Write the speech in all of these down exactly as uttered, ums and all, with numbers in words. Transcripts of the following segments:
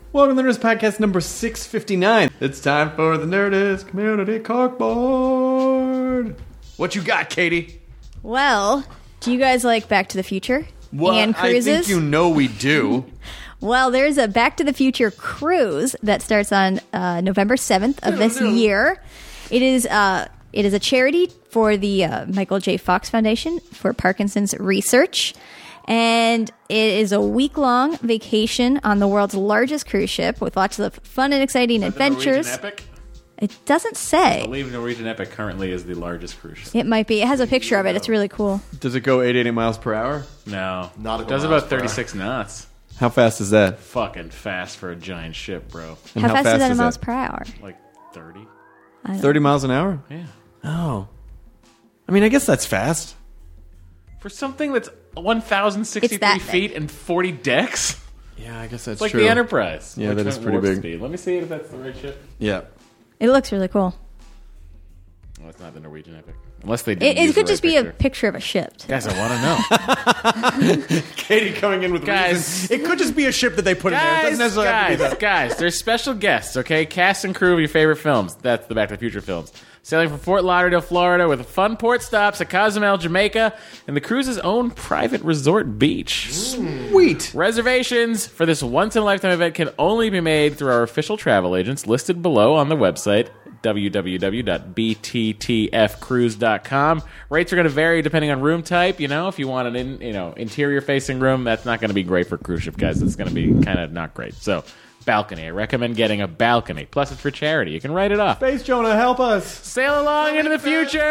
Welcome to Nerdist Podcast number six fifty-nine. It's time for the Nerdist Community Corkboard. What you got, Katie? Well, do you guys like Back to the Future Well, and cruises? I think you know we do. Well, there's a Back to the Future cruise that starts on uh, November seventh of this year. It is uh, it is a charity for the uh, Michael J. Fox Foundation for Parkinson's Research. And it is a week-long vacation on the world's largest cruise ship with lots of fun and exciting adventures. The Norwegian Epic? It doesn't say. I believe Norwegian Epic currently is the largest cruise ship. It might be. It has a picture of it. It's really cool. Does it go eight hundred eighty miles per hour? No. Nautical It does miles about per hour. thirty-six knots. How fast is that? Fucking fast for a giant ship, bro. And How, fast, is that in miles that? per hour? Like thirty? I don't thirty miles an hour? Yeah. Oh. I mean, I guess that's fast. For something that's one thousand It's sixty-three that feet and forty decks? Yeah, I guess that's It's like true. the Enterprise. Yeah, Like that is at pretty warp big. Speed. Let me see if that's the right ship. Yeah. It looks really cool. Oh, it's not the Norwegian Epic. Unless they It, didn't it use could the just right be a picture. picture of a ship. Guys, I want to know. Katie coming in with Guys. reasons. It could just be a ship that they put in there. It Guys, doesn't necessarily have to be guys, that. guys, there's special guests, okay? Cast and crew of your favorite films. That's the Back to the Future films. Sailing from Fort Lauderdale, Florida, with fun port stops at Cozumel, Jamaica, and the cruise's own private resort beach. Sweet. Reservations for this once-in-a-lifetime event can only be made through our official travel agents listed below on the website, w w w dot b t t f cruise dot com. Rates are going to vary depending on room type. You know, if you want an in, you know interior-facing room, that's not going to be great for cruise ship guys. It's going to be kind of not great. So, balcony. I recommend getting a balcony. Plus, it's for charity. You can write it off. Space Jonah, help us. Sail along into the future!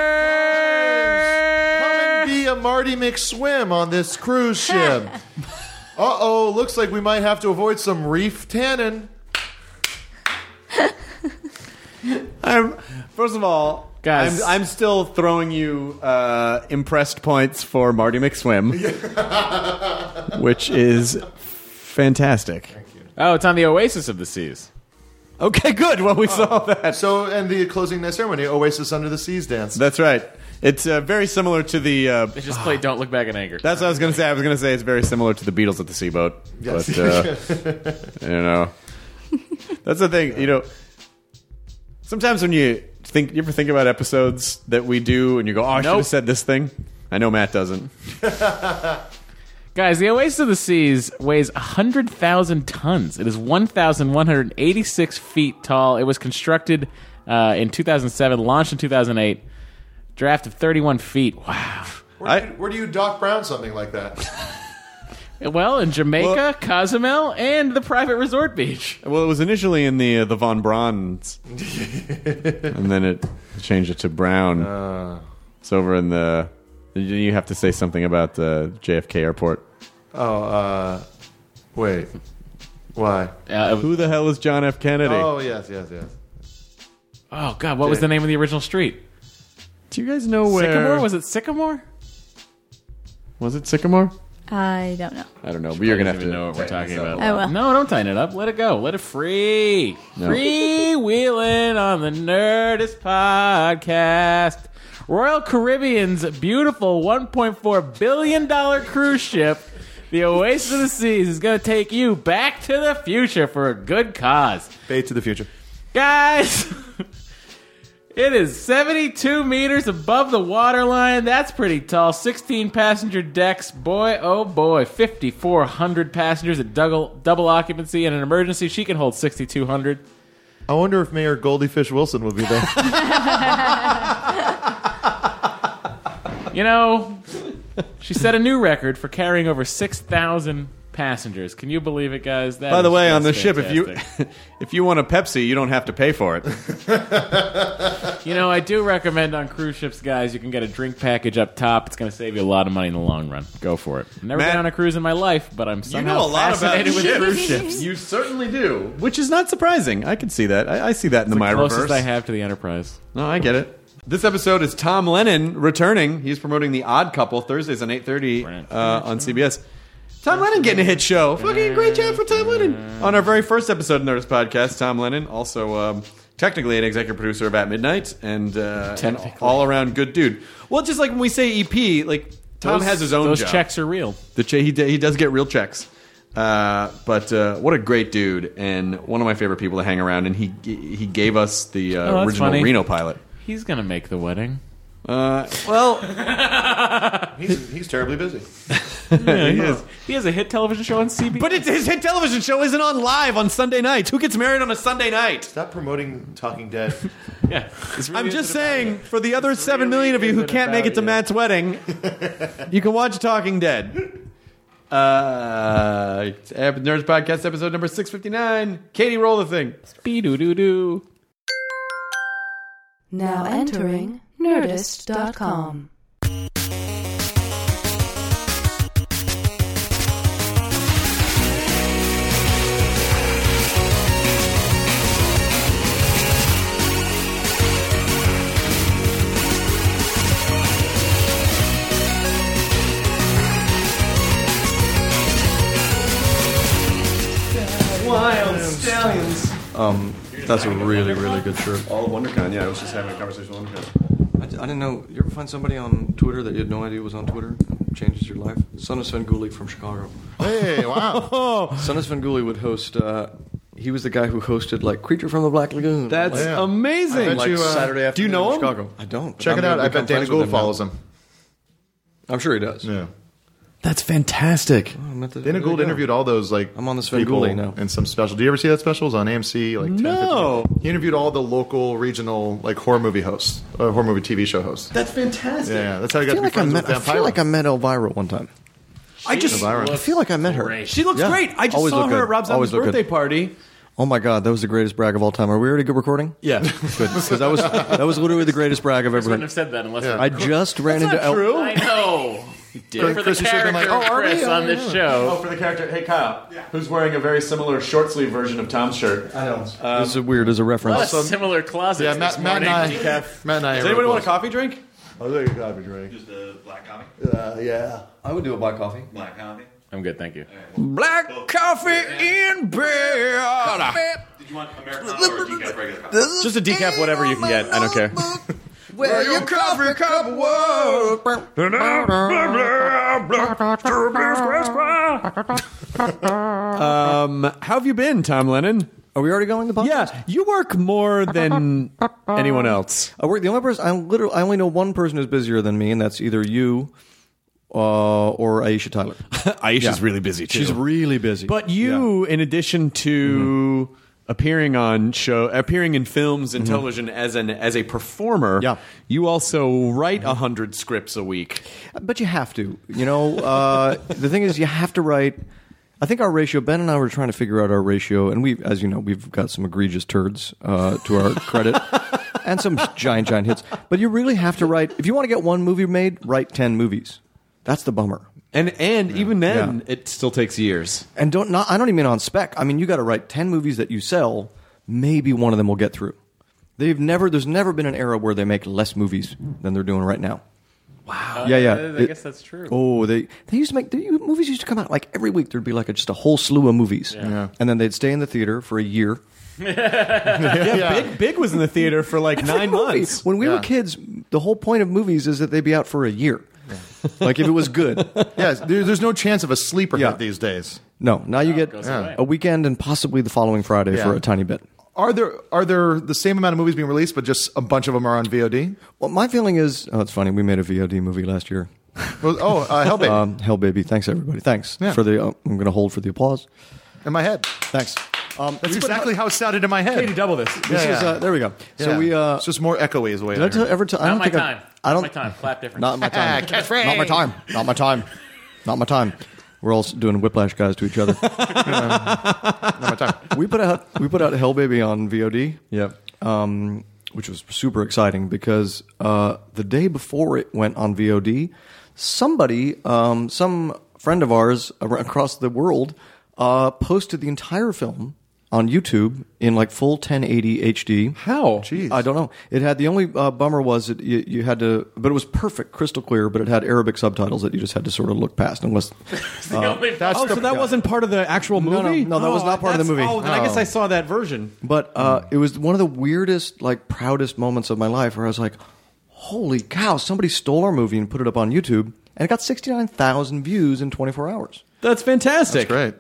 Come and be a Marty McSwim on this cruise ship. Uh-oh, looks like we might have to avoid some reef tannin. I'm first of all, Guys. I'm, I'm still throwing you uh, impressed points for Marty McSwim, which is fantastic. Oh, it's on the Oasis of the Seas. Okay, good. Well, we saw that. So, and the closing ceremony, Oasis Under the Seas dance. That's right. It's uh, very similar to the. Uh, They just played Don't Look Back in Anger. that's what I was going to say. I was going to say it's very similar to the Beatles at the Seaboat. Yes. But uh, you know, that's the thing. You know, sometimes when you think, you ever think about episodes that we do, and you go, "Oh, I should Nope. have said this thing." I know Matt doesn't. Guys, the Oasis of the Seas weighs one hundred thousand tons. It is one thousand one hundred eighty-six feet tall. It was constructed uh, in two thousand seven, launched in two thousand eight. Draft of thirty-one feet. Wow. Where, I- do you, where do you Doc Brown something like that? Well, in Jamaica, Well- Cozumel, and the private resort beach. Well, it was initially in the uh, the Von Brauns, and then it changed it to Brown. Uh, It's over in the. You have to say something about the J F K airport. oh, uh, wait. Why? Uh, Who the hell is John F. Kennedy? Oh, yes, yes, yes. oh, God, what was the name of the original street? Do you guys know where? Sycamore? Was it Sycamore? Was it Sycamore? I don't know. I don't know, but you're gonna have even to know what we're talking this up about. a I will. No, don't tighten it up. Let it go. Let it free. No. Free wheeling on the Nerdist podcast. Royal Caribbean's beautiful one point four billion dollars cruise ship, the Oasis of the Seas, is going to take you back to the future for a good cause. Fade to the future. Guys, it is seventy-two meters above the waterline. That's pretty tall. sixteen passenger decks. Boy, oh boy. fifty-four hundred passengers at double, double occupancy. In an emergency, she can hold sixty-two hundred. I wonder if Mayor Goldiefish Wilson will be there. You know, she set a new record for carrying over six thousand passengers. Can you believe it, guys? That By the is way, on just the ship, if you fantastic. if you want a Pepsi, you don't have to pay for it. You know, I do recommend on cruise ships, guys, you can get a drink package up top. It's going to save you a lot of money in the long run. Go for it. Never Matt- been on a cruise in my life, but I'm You somehow know a lot about fascinated with ships. cruise ships. You certainly do, which is not surprising. I can see that. I, I see that in the The my closest reverse. I have to the Enterprise. No, I get it. This episode is Tom Lennon returning. He's promoting The Odd Couple Thursdays on eight thirty uh, on C B S. Tom Lennon getting a hit show. Fucking great job for Tom Lennon. On our very first episode of Nerdist Podcast, Tom Lennon, also um, technically an executive producer of At Midnight and uh, an all-around good dude. Well, just like when we say E P, like Tom Those- has his own Those job. checks are real. The che- he, d- he does get real checks. Uh, but uh, what a great dude, and one of my favorite people to hang around. And he he gave us the uh, Oh, that's original funny. Reno pilot. He's gonna make the wedding. Uh, well, He's, he's terribly busy. Yeah, he, is. He has a hit television show on C B S. but it's, his hit television show isn't on live on Sunday nights. Who gets married on a Sunday night? Stop promoting Talking Dead. yeah, it's really I'm just isn't about saying, it. for the other It's seven really million of you who isn't can't make about it to you. Matt's wedding, you can watch Talking Dead. Uh, it's Avid Nerds Podcast, episode number six fifty-nine. Katie, roll the thing. Be-doo-doo-doo. Now entering Nerdist dot com. Wild Stallions. Um, that's a really, really good shirt. All of WonderCon, yeah. I was just having a conversation with WonderCon. I, d- I didn't know. You ever find somebody on Twitter that you had no idea was on Twitter? It changes your life. Son of Sven Gulli from Chicago. Hey, wow. Oh, Son of Sven Gulli would host. Uh, he was the guy who hosted like Creature from the Black Lagoon. that's Yeah. amazing. I bet like you, uh, Saturday afternoon do you know in him? Chicago. I don't. Check I'm it out. gonna I become bet Dana friends with Gould him now. follows him. I'm sure he does. Yeah. That's fantastic. I'm at the- Dana there you Gould go. interviewed all those like I'm on the Sven people Gulli now. in some special. Do you ever see that special? It was on A M C like ten, No. fifteen. He interviewed all the local, regional like horror movie hosts, uh, horror movie T V show hosts. That's fantastic. Yeah, yeah, that's how he I got feel to be like I friends met. with I Dan feel Pilot. like I met Elvira one time. I just, Elvira. I feel like I met her. Great. she looks Yeah. great. I just Always saw look her good. at Rob Always Zombie's look good. birthday party. Oh my God, that was the greatest brag of all time. Are we already good recording? Yeah. Good, because that was that was literally the greatest brag I've I ever wouldn't heard. have said that unless Yeah. I just ran into not El- true. I know. You did Chris- for the Chris, you should've been character like, of "Oh, are we? Chris on Oh, this yeah." show. Oh, for the character. Hey, Kyle. Who's wearing a very similar short sleeve version of Tom's shirt? I know. This is weird as a reference. What a similar closet Yeah, this Matt, Matt and morning. I. Matt and I. Does anybody want a coffee drink? I'll take a coffee drink. Just a black coffee? Uh, yeah. I would do a black coffee. Black coffee? I'm good, thank you. Black coffee in bed. Did you want Americano or decaf regular coffee? Just a decaf, whatever you can get. I don't care. Where your coffee cup was. Um, how have you been, Tom Lennon? Are we already going the podcast? Yeah, you work more than anyone else. I work. The only person I literally I only know one person who's busier than me, and that's either you uh, or Aisha Tyler. Aisha's really busy too. She's really busy. But you, in addition to appearing on show, appearing in films and television as an as a performer, Yeah. you also write a hundred scripts a week. But you have to. You know, uh, the thing is, you have to write. I think our ratio. Ben and I were trying to figure out our ratio, and we, as you know, we've got some egregious turds uh, to our credit, and some giant, giant hits. But you really have to write. If you want to get one movie made, write ten movies. That's the bummer. And and even then, Yeah. it still takes years. And don't not. I don't even mean on spec. I mean, you got to write ten movies that you sell. Maybe one of them will get through. They've never. There's never been an era where they make less movies than they're doing right now. Wow. Yeah, yeah. I It- guess that's true. Oh, they they used to make they, movies used to come out like every week. There'd be like a, just a whole slew of movies, Yeah. and then they'd stay in the theater for a year. Yeah, Big Big was in the theater for like nine Movie. months. When we Yeah. were kids, the whole point of movies is that they'd be out for a year. Like if it was good. Yeah, there, there's no chance of a sleeper Yeah. hit these days. No, now you get goes away. a weekend and possibly the following Friday Yeah. for a tiny bit. Are there are there the same amount of movies being released, but just a bunch of them are on V O D? Well, my feeling is, oh, it's funny. We made a V O D movie last year. Well, oh, uh, Hellbait. Um, Hell, baby! Thanks everybody. Thanks Yeah. for the. Uh, I'm going to hold for the applause. in my head. Thanks. Um, That's we put exactly how it sounded in my head. Katie, double this. This Yeah, is yeah. uh, there we go. So Yeah. we. Uh, it's just more echoey is the way. did I tell, ever tell? I Not don't my think I- time. I don't. Not my time. Clap different. Not my time. Catchphrase. Not my time. Not my time. Not my time. We're all doing whiplash guys to each other. Not my time. we put out we put out Hell Baby on V O D. Yep. Um, which was super exciting because uh, the day before it went on V O D, somebody, um, some friend of ours ar- across the world, uh, posted the entire film on YouTube in like full ten eighty H D. How? Jeez. I don't know. It had the only uh, bummer was that you, you had to, but it was perfect, crystal clear. But it had Arabic subtitles that you just had to sort of look past, unless It's the only That's Oh, the, so that wasn't part of the actual No, no, movie? no, that was Oh, not part of the that's- movie. Oh, then I guess Oh. I saw that version. But uh, it was one of the weirdest, like, proudest moments of my life where I was like, holy cow, somebody stole our movie and put it up on YouTube, and it got sixty-nine thousand views in twenty-four hours. That's fantastic. Great.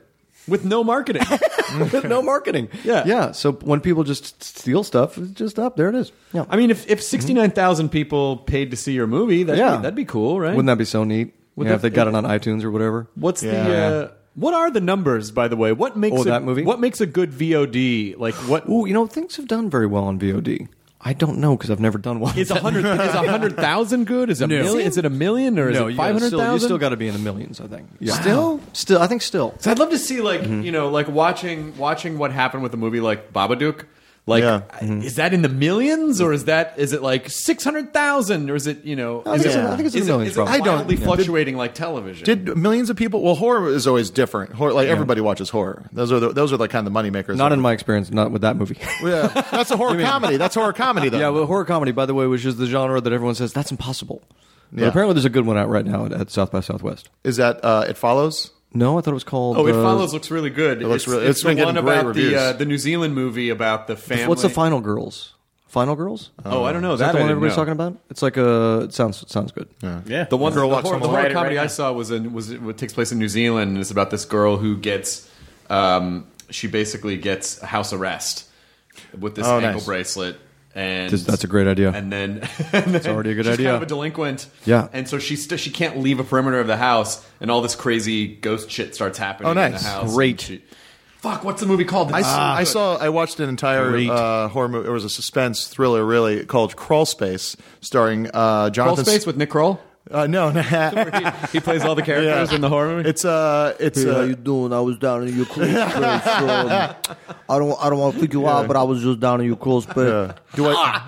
with no marketing. With no marketing. Yeah. Yeah. So when people just steal stuff, it's just up. There it is. Yeah. I mean, if, if sixty-nine thousand people paid to see your movie, that'd, Yeah. be, that'd be cool, right? Wouldn't that be so neat? Would yeah, that- if they got it on iTunes or whatever. What's Yeah. the... Uh, what are the numbers, by the way? What makes Oh, a, that movie? What makes a good V O D? Like, what... Ooh, you know, things have done very well on V O D. I don't know because I've never done one. Is a hundred is a hundred thousand good? Is a No. million? Is it a million or is no, it you five gotta hundred still- You thousand? still got to be in the millions, I think. Yeah. Still? Still, I think still. So I'd love to see like you know like watching watching what happened with a movie like Babadook. Like, Yeah. is that in the millions or is that is it like six hundred thousand or is it you know? I is think it, it's- I think it's in is the it- millions, Is it probably. I don't- wildly yeah. fluctuating like television? Did millions of people? Well, horror is always different. Horror, like everybody watches horror. Those are the, those are the kind of money makers. Not in my experience, not with that movie. Yeah, that's a horror comedy. That's horror comedy, though. yeah, well, horror comedy, by the way, which is the genre that everyone says that's impossible. But Yeah. apparently, there's a good one out right now at, at South by Southwest. Is that uh, It Follows? No, I thought it was called. Oh, It uh, Follows looks really good. It looks it's, really- It's, it's been the one getting great about the reviews. uh, the New Zealand movie about the family. What's the Final Girls? Final Girls? Oh, I don't know. Is that, that the I one didn't everybody's know. talking about? It's like a. It sounds it sounds good. Yeah. The one, Girl the, Walks horror, Home the Alone. horror Right, comedy right I now. saw was in was what takes place in New Zealand, and it's about this girl who gets, um, she basically gets house arrest with this Oh, ankle nice. bracelet, and That's- that's a great idea. And then, and then already a good she's idea. Kind of a delinquent, Yeah. and so she st- she can't leave a perimeter of the house, and all this crazy ghost shit starts happening Oh, in nice. the house. Great. And she- fuck, what's the movie called? I, s- Ah, I saw. I watched an entire Great. uh, horror movie. It was a suspense thriller, really, called Crawl Space, starring uh, Crawl Jonathan. Space with Nick Kroll. Uh, no, no. He plays all the characters Yeah. in the horror movie. It's uh, it's uh, doing? I was down in your close space. Um, I don't, I don't want to freak you out, but I was just down in your close space. uh, do I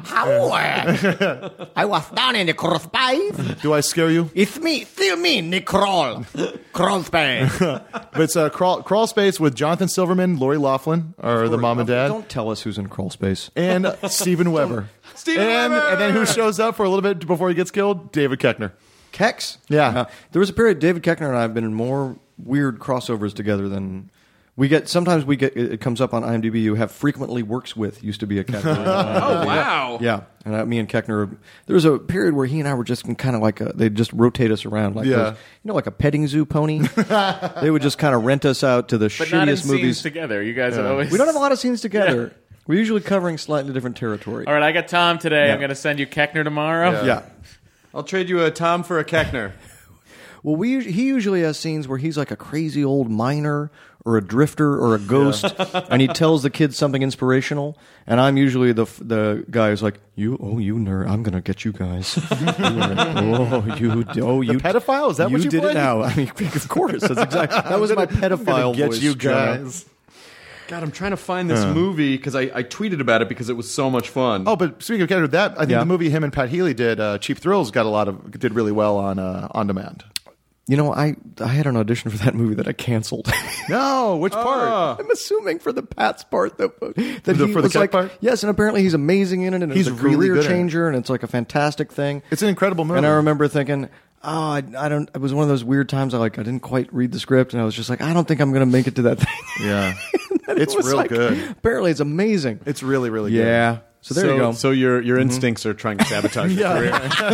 I was down in the close space. do I scare you? It's me, still me, Nick Kroll. Crawl space. But it's uh, Crawl Crawl Space with Jonathan Silverman, Lori Laughlin, are the mom and dad, Don't tell us who's in Crawl Space. and uh, Steven Weber. Steven and, Weber! and then who shows up for a little bit before he gets killed? David Koechner. Kex. Yeah. Uh, there was a period David Koechner and I have been in more weird crossovers together than we get. Sometimes we get. It comes up on IMDb. You have frequently works with used to be a Koechner. oh wow! Yeah, and uh, me and Koechner. There was a period where he and I were just kind of like a, they'd just rotate us around, like Yeah. those, you know, like a petting zoo pony. They would just kind of rent us out to the But not in shittiest scenes movies. together. You guys would always. We don't have a lot of scenes together. We're usually covering slightly different territory. All right, I got Tom today. Yeah. I'm going to send you Keckner tomorrow. Yeah. I'll trade you a Tom for a Koechner. Well, we us- he usually has scenes where he's like a crazy old miner or a drifter or a ghost, and he tells the kids something inspirational. And I'm usually the f- the guy who's like, "You, oh, you nerd, I'm gonna get you guys. oh, you, oh, you, pedophile? Is that you what you did played? it now? I mean, of course, that's exactly that was my pedophile Get voice. you Jonah. guys. God, I'm trying to find this movie because I, I tweeted about it because it was so much fun. Oh, but speaking of Koechner, that I think Yeah. the movie him and Pat Healy did, uh, Cheap Thrills, got a lot of did really well on uh, on demand. You know, I I had an audition for that movie that I canceled. No, which part? I'm assuming for the Pat's part that, that The- he for the was Keck like, part? yes, and apparently he's amazing in it, and He's it's a really career good at it. changer, and it's like a fantastic thing. It's an incredible movie. And I remember thinking, oh, I, I don't. It was one of those weird times. I like I didn't quite read the script, and I was just like, I don't think I'm going to make it to that thing. Yeah, And it it's was real like- good. Apparently, it's amazing. It's really, really good. Yeah. So there so, you go. So your your instincts are trying to sabotage your career.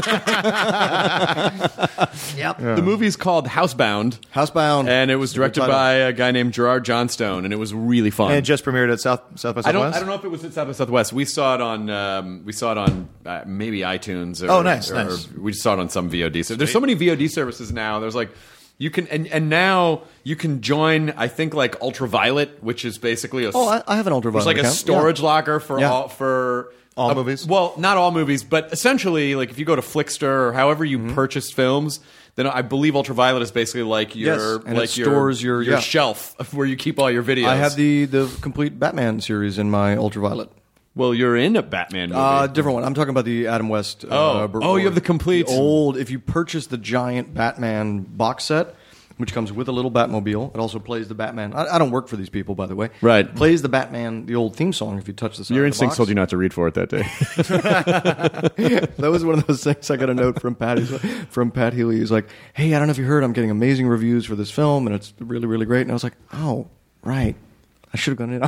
Yep. The movie's called Housebound, Housebound, and it was directed title. by a guy named Gerard Johnstone, and it was really fun. And it just premiered at South South by I don't. Southwest. I don't know if it was at South by Southwest. We saw it on. Um, we saw it on uh, maybe iTunes. Or, Oh, nice, or, nice. or we saw it on some V O D. So there's so many V O D services now. There's like you can and, and now you can join. I think like Ultraviolet, which is basically a. Oh, I, I have an ultraviolet. It's like a account. storage Yeah. locker for Yeah. all for All uh, movies? Well, not all movies, but essentially, like if you go to Flickster or however you Mm-hmm. purchase films, then I believe Ultraviolet is basically like your Yes, and it like your, stores your- your yeah. shelf where you keep all your videos. I have the the complete Batman series in my ultraviolet. Well, you're in a Batman movie. Uh, different one. I'm talking about the Adam West. Oh. uh, Oh, you have the complete- the old. If you purchase the giant Batman box set, which comes with a little Batmobile, it also plays the Batman. I, I don't work for these people, by the way. Right. Plays the Batman, the old theme song. If you touch the side Your of the instincts box. told you not to read for it that day. That was one of those things. I got a note from Pat. He's like- From Pat Healy. He's like, "Hey, I don't know if you heard, I'm getting amazing reviews for this film, and it's really, really great." And I was like, "Oh, right." I should have gone in.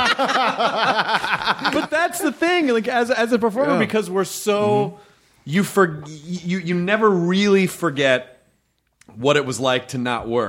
But that's the thing, like as as a performer, Yeah. because we're so you for you you never really forget what it was like to not work.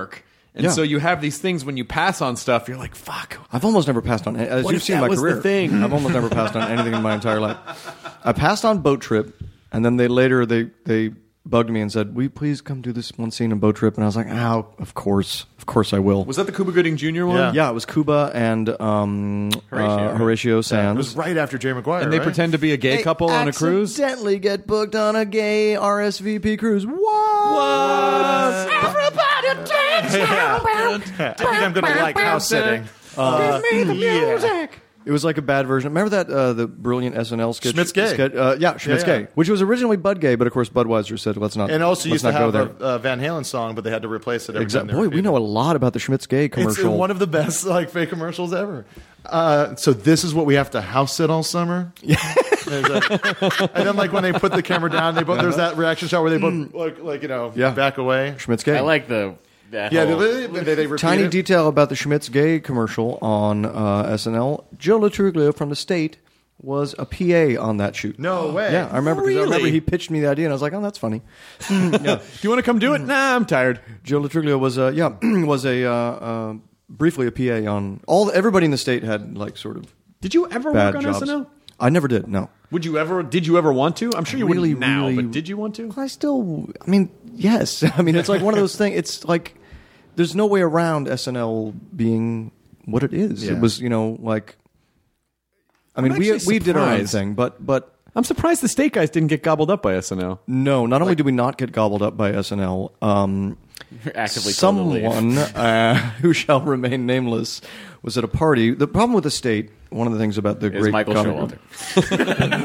And Yeah. so you have these things when you pass on stuff, you're like, fuck. I've almost never passed on. As What you've if seen that my was the career, thing? I've almost never passed on anything in my entire life. I passed on Boat Trip, and then they later they they bugged me and said, "Will you please come do this one scene in Boat Trip?" And I was like, "Oh, of course, of course I will." Was that the Cuba Gooding Junior one? Yeah. Yeah, it was Cuba and um, Horatio, uh, right? Horatio It Sands. was right after Jerry Maguire. And they right? pretend to be a gay couple on a cruise? Accidentally get booked on a gay R S V P cruise. What? Everybody dance I think I'm going to like house sitting. Uh, Give me the music. It was like a bad version. Remember that uh, the brilliant S N L sketch? Schmitt's Gay. sketch- uh, yeah, Schmitt's Yeah, yeah. Gay, which was originally Bud Gay, but of course Budweiser said, "Let's not." And also let's used to not go have there. a, a Van Halen song, but they had to replace it every time. Exactly. they Boy, we repeated know it. a lot about the Schmitt's Gay It's commercial. one of the best like fake commercials ever. Uh, so this is what we have to house sit all summer. Yeah. and then like when they put the camera down, they both there's that reaction shot where they both like like you know Yeah. back away. Schmitt's Gay. I like the that Yeah, whole- they, they, they repeat Tiny it. detail about the Schmitt's Gay commercial on uh, S N L. Joe Latruglio from the State was a P A on that shoot. No way. Yeah, I remember. 'cause I remember Really? he pitched me the idea, and I was like, "Oh, that's funny." yeah. Do you want to come do it? Nah, I'm tired. Joe Latruglio was a yeah was a uh, uh, briefly a P A on all. Everybody in the state had like sort of Did you ever bad work on jobs. S N L? I never did. No. Would you ever? Did you ever want to? I'm sure you Really, wouldn't now, really- but did you want to? I still. I mean, yes. I mean, it's like one of those things. It's like there's no way around S N L being what it is. Yeah. It was, you know, like. I mean, I'm we actually we did our own surprised. thing, but but I'm surprised the State guys didn't get gobbled up by S N L. no. Not only did we not get gobbled up by S N L, um, You're actively told to leave. someone uh, who shall remain nameless was at a party. The problem with the State, one of the things about the Is great Michael comic Showalter.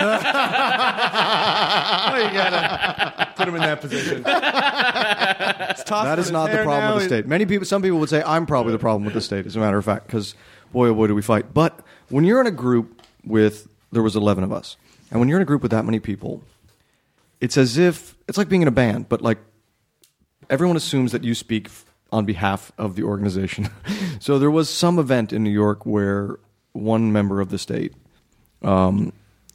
Oh, you gotta put him in that position. That is not the problem with the state. Many people, some people would say I'm probably the problem with the state. As a matter of fact, because boy, oh boy, do we fight. But when you're in a group with, there was eleven of us, and when you're in a group with that many people, it's as if it's like being in a band, but like everyone assumes that you speak f- on behalf of the organization. So there was some event in New York where one member of the state um,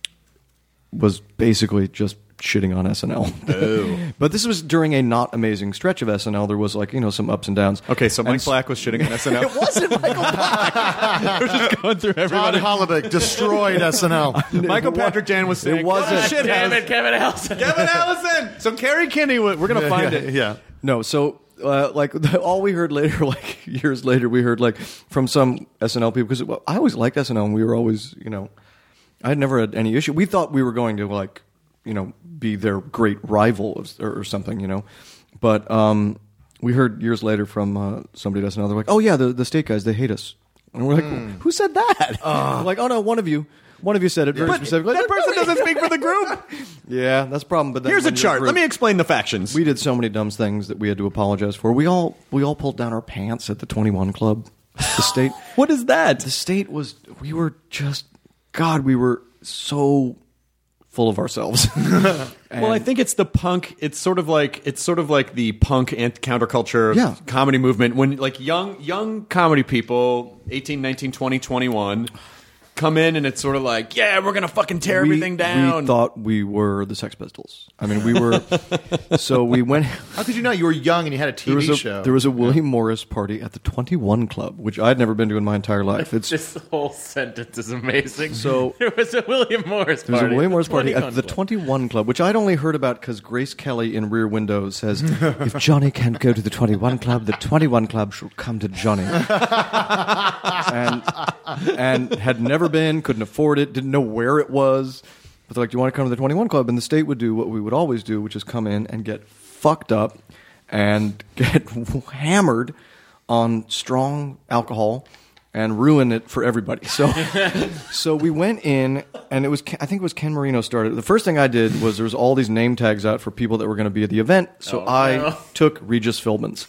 was basically just shitting on S N L. But this was during a not amazing stretch of S N L. There was like, you know, some ups and downs. Okay, so Mike And s- Black was shitting on S N L. It wasn't Michael Black. We're just going through Todd everybody. Hollibick destroyed S N L. Michael Patrick Jan was saying, It wasn't. "What a shit Damn house." it, Kevin Allison. Kevin Allison. So Carrie Kinney, we're going to find yeah, it. Yeah. No, so uh, like all we heard later, like years later, we heard like from some S N L people because well, I always liked S N L, and we were always, you know, I had never had any issue. We thought we were going to like, you know, be their great rival or, or something, you know, but um, we heard years later from uh, somebody at S N L. They're like, "Oh yeah, the the state guys, they hate us," and we're like, "Who said that?" We're like, "Oh no, one of you." One of you said it very But specifically. that person doesn't speak for the group. Yeah, that's the problem. But then Here's a when you're chart. group- Let me explain the factions. We did so many dumb things that we had to apologize for. We all we all pulled down our pants at the twenty-one Club. The state. What is that? The state was. We were just. God, we were so full of ourselves. Well, I think it's the punk. It's sort of like it's sort of like the punk and counterculture Yeah. comedy movement. When like young young comedy people, eighteen, nineteen, twenty, twenty-one, come in and it's sort of like, yeah, we're gonna fucking tear we, everything down. We thought we were the Sex Pistols. I mean, we were. So we went. How could you know? You were young and you had a T There V was a, show. there was a William Morris party at the twenty-one Club, which I'd never been to in my entire life. It's This whole sentence is amazing. So- there was a William Morris There was party. a William Morris party twenty-one at the Club. twenty-one Club, which I'd only heard about because Grace Kelly in Rear Window says, if Johnny can't go to the twenty-one Club, the twenty-one Club shall come to Johnny. and, and had never been, couldn't afford it, didn't know where it was. But they're like, do you want to come to the twenty-one Club? And the state would do what we would always do, which is come in and get fucked up and get hammered on strong alcohol and ruin it for everybody. So, so we went in, and it was I think it was Ken Marino started. The first thing I did was there was all these name tags out for people that were going to be at the event. So Oh, I no. took Regis Philbin's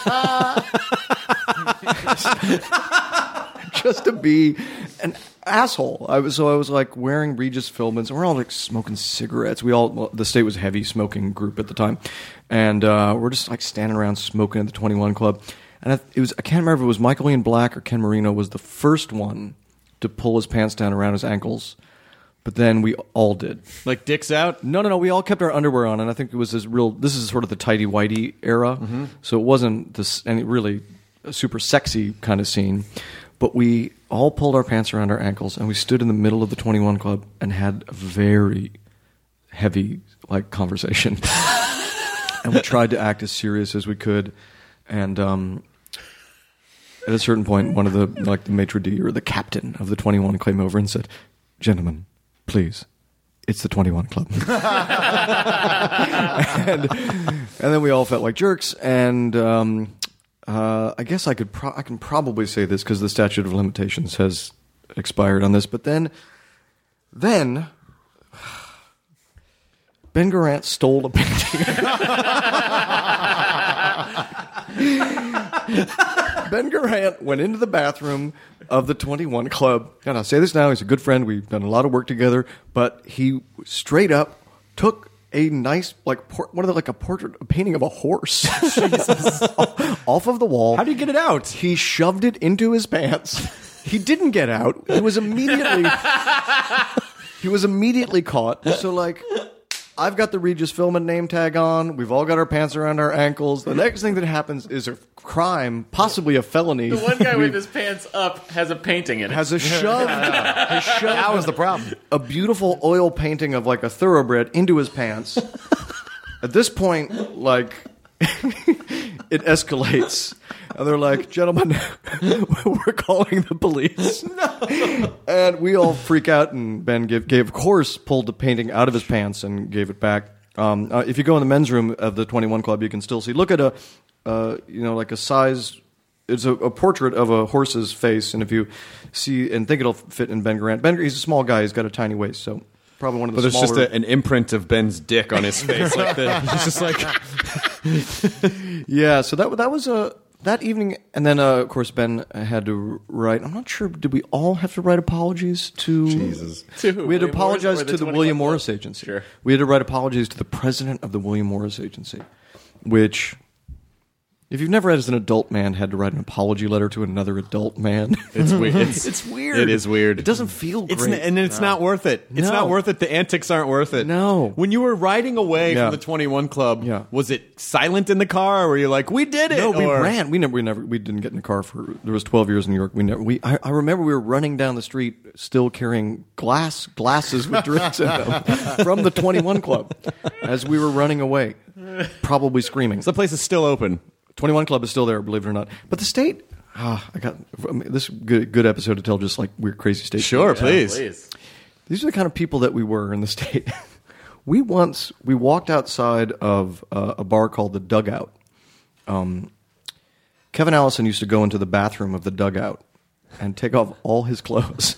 just to be an asshole. I was so I was like wearing Regis Philbin's, and we're all like smoking cigarettes. We all well, the state was a heavy smoking group at the time, and uh, we're just like standing around smoking at the twenty-one Club. And I, it was I can't remember if it was Michael Ian Black or Ken Marino was the first one to pull his pants down around his ankles, but then we all did. Like dicks out. No, no, no. We all kept our underwear on, and I think it was this real. This is sort of the tighty whitey era, so it wasn't this. And it really, a super sexy kind of scene. But we all pulled our pants around our ankles, and we stood in the middle of the twenty-one Club and had a very heavy like conversation. And we tried to act as serious as we could. And um, at a certain point, one of the like the maitre d' or the captain of the twenty-one came over and said, "Gentlemen, please, it's the twenty-one Club." and, and then we all felt like jerks. And um, uh, I guess I could pro- I can probably say this because the statute of limitations has expired on this. But then, then Ben Garant stole a painting. Ben Garant went into the bathroom of the twenty-one Club, and I'll say this now, he's a good friend, we've done a lot of work together, but he straight up took a nice, like, por- what are they, like a portrait, a painting of a horse off of the wall. How do you get it out? He shoved it into his pants. He didn't get out. He was immediately, he was immediately caught. So, like, I've got the Regis Philbin name tag on. We've all got our pants around our ankles. The next thing that happens is a crime, possibly a felony. The one guy with his pants up has a painting in it. Has a shove. has shoved That was the problem. a beautiful oil painting of like a thoroughbred into his pants. At this point, like, it escalates. And they're like, "Gentlemen, we're calling the police." No. And we all freak out, and Ben gave, gave, of course, pulled the painting out of his pants and gave it back. Um, uh, if you go in the men's room of the twenty-one Club, you can still see. Look at a, uh, you know, like a size. It's a, a portrait of a horse's face, and if you see and think it'll fit in Ben Garant, Ben, he's a small guy. He's got a tiny waist, so probably one of the. But there's smaller... just a, an imprint of Ben's dick on his face, like the, it's just like. Yeah, so that that was a. That evening, and then, uh, of course, Ben had to write. I'm not sure. Did we all have to write apologies to? Jesus. To who, We had to William Morris apologize or the to the twenty-one William Club? Morris Agency. Sure. We had to write apologies to the president of the William Morris Agency, which, if you've never, as an adult man, had to write an apology letter to another adult man, It's weird. It's, it's weird. It is weird. It doesn't feel It's great. n- and it's not worth it. It's No. not worth it. The antics aren't worth it. No. When you were riding away Yeah. from the twenty-one Club, Yeah. was it silent in the car, or were you like, "We did it"? No, we or- ran. We never, we never, we didn't get in a car for. There was twelve years in New York. We never. We. I, I remember we were running down the street, still carrying glass glasses with drinks in them from the twenty-one Club, as we were running away, probably screaming. The place is still open. twenty-one Club is still there, believe it or not. But the state. Ah, I got I mean, this is a good, good episode to tell. Just like weird, crazy state. Sure, Yeah, please. please. These are the kind of people that we were in the state. We once we walked outside of uh, a bar called the Dugout. Um, Kevin Allison used to go into the bathroom of the Dugout and take off all his clothes,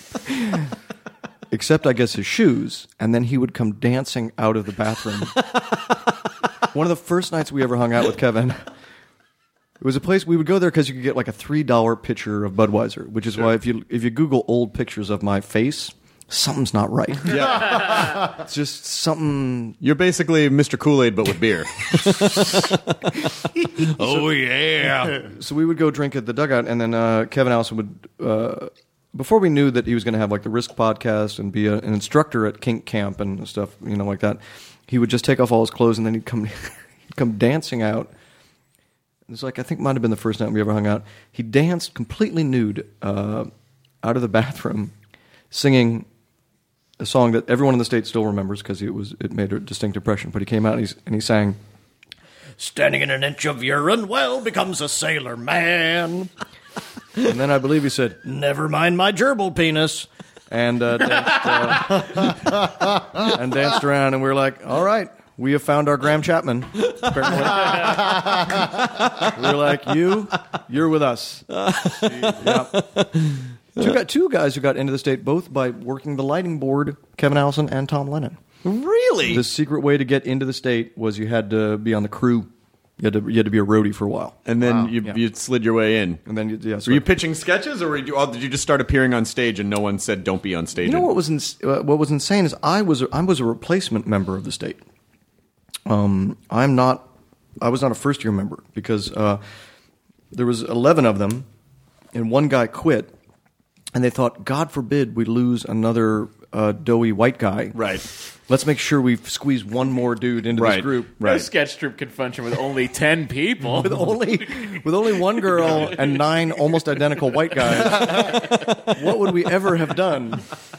except I guess his shoes, and then he would come dancing out of the bathroom. One of the first nights we ever hung out with Kevin. It was a place we would go there because you could get like a three dollar pitcher of Budweiser, which is why if you if you Google old pictures of my face, something's not right. Yeah, It's just something. you're basically Mister Kool-Aid, but with beer. Oh yeah. So we would go drink at the Dugout, and then uh, Kevin Allison would. Uh, before we knew that he was going to have like the Risk podcast and be a, an instructor at Kink Camp and stuff, you know, like that, he would just take off all his clothes and then he'd come, he'd come dancing out. It's like, I think it might have been the first night we ever hung out. He danced completely nude uh, out of the bathroom, singing a song that everyone in the state still remembers because it was it made a distinct impression. But he came out and, he's, and he sang, "Standing in an inch of urine well becomes a sailor man." And then I believe he said, "Never mind my gerbil penis," and uh, danced, uh, and danced around. And we were like, "All right, we have found our Graham Chapman." Apparently, we were like, "You, you're with us." Yeah. Two, got, two guys who got into the state both by working the lighting board, Kevin Allison and Tom Lennon. Really? The secret way to get into the state was you had to be on the crew. You had to, you had to be a roadie for a while. And then Wow. you, Yeah. you slid your way in. And then, you- yeah, so Were you pitching sketches, or were you, oh, did you just start appearing on stage and no one said don't be on stage? You know what was ins- uh, what was insane is I was a, I was a replacement member of the state. Um, I'm not. I was not a first year member because uh, there was eleven of them, and one guy quit, and they thought, God forbid we lose another a doughy white guy. Right. Let's make sure we squeeze one more dude into Right. this group. No Right. sketch troupe can function with only ten people. With only with only one girl and nine almost identical white guys, what would we ever have done?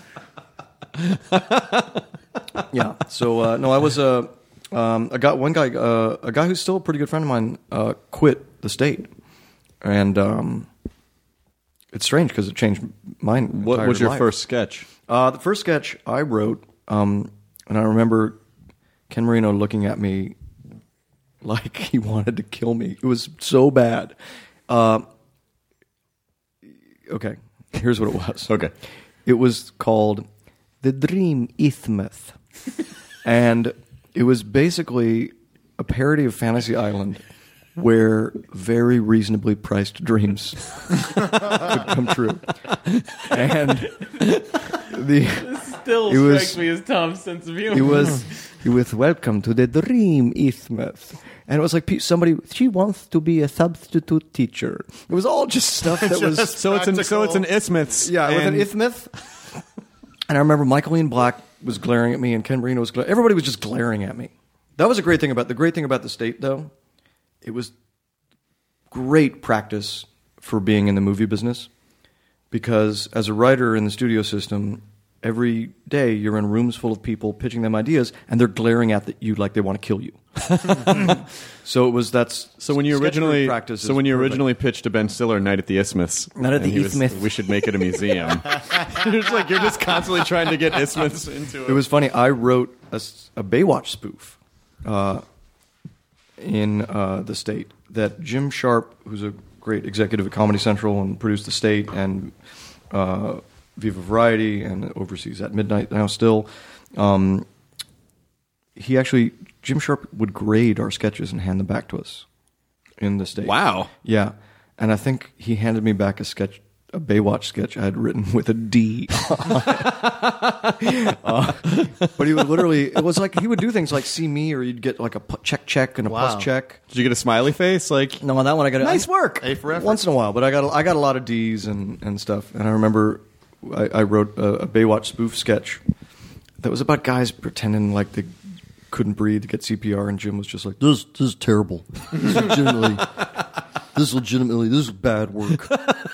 Yeah. So uh, no, I was a um, a guy. One guy, uh, a guy who's still a pretty good friend of mine, uh, quit the state, and um, it's strange because it changed mine. What was your life. first sketch? Uh, the first sketch I wrote, um, and I remember Ken Marino looking at me like he wanted to kill me. It was so bad. Uh, okay, here's what it was. Okay. It was called The Dream Isthmus. And it was basically a parody of Fantasy Island where very reasonably priced dreams could come true. And the Still It was- strikes me as Tom's sense of humor. it was it was welcome to the Dream Isthmus. And it was like pe- somebody, she wants to be a substitute teacher. It was all just stuff that was So it's an so it's an isthmus. yeah, with an and- isthmus. And I remember Michael Ian Black was glaring at me, and Ken Marino was glaring. Everybody was just glaring at me. That was a great thing about the great thing about the state, though. It was great practice for being in the movie business, because as a writer in the studio system, every day you're in rooms full of people pitching them ideas, and they're glaring at the, you like they want to kill you. So it was that's So when you sketch group originally practice so is when you perfect. originally pitched to Ben Stiller Night at the Isthmus, Night at and the he was- Isthmus. we should make it a museum. It's like you're just constantly trying to get Isthmus into it. It was funny. I wrote a, s- a Baywatch spoof uh, in uh, the state that Jim Sharp, who's a great executive at Comedy Central and produced The State and uh, Viva Variety and oversees At Midnight now still, um, he actually, Jim Sharp would grade our sketches and hand them back to us in the state. Wow. Yeah. And I think he handed me back a sketch, a Baywatch sketch I had written with a D. uh, but he would literally, it was like, he would do things like see me, or you'd get like a pu- check check and a Wow. plus check. Did you get a smiley face? Like No, on that one I got a, Nice work. A for effort. Once in a while, but I got a, I got a lot of D's and, and stuff. And I remember I, I wrote a, a Baywatch spoof sketch that was about guys pretending like they couldn't breathe to get C P R, and Jim was just like, "This, this is terrible. This is legitimately, this is legitimately, this is bad work."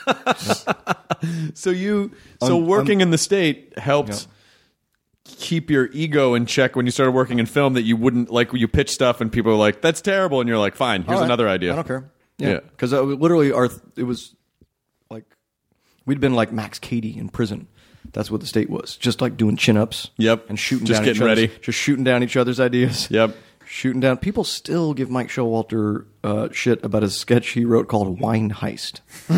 So you so I'm- working I'm- in the state helped Yeah. keep your ego in check when you started working in film, that you wouldn't like you pitch stuff and people are like, that's terrible, and you're like, fine, here's All right. another idea. I don't care. Yeah. Yeah, because literally, our it was like we'd been like Max Cady in prison. That's what the state was, just like doing chin ups. Yep. and shooting Just down getting each other's- ready. just shooting down each other's ideas. Yep. Shooting down. People still give Mike Showalter uh, shit about a sketch he wrote called Wine Heist.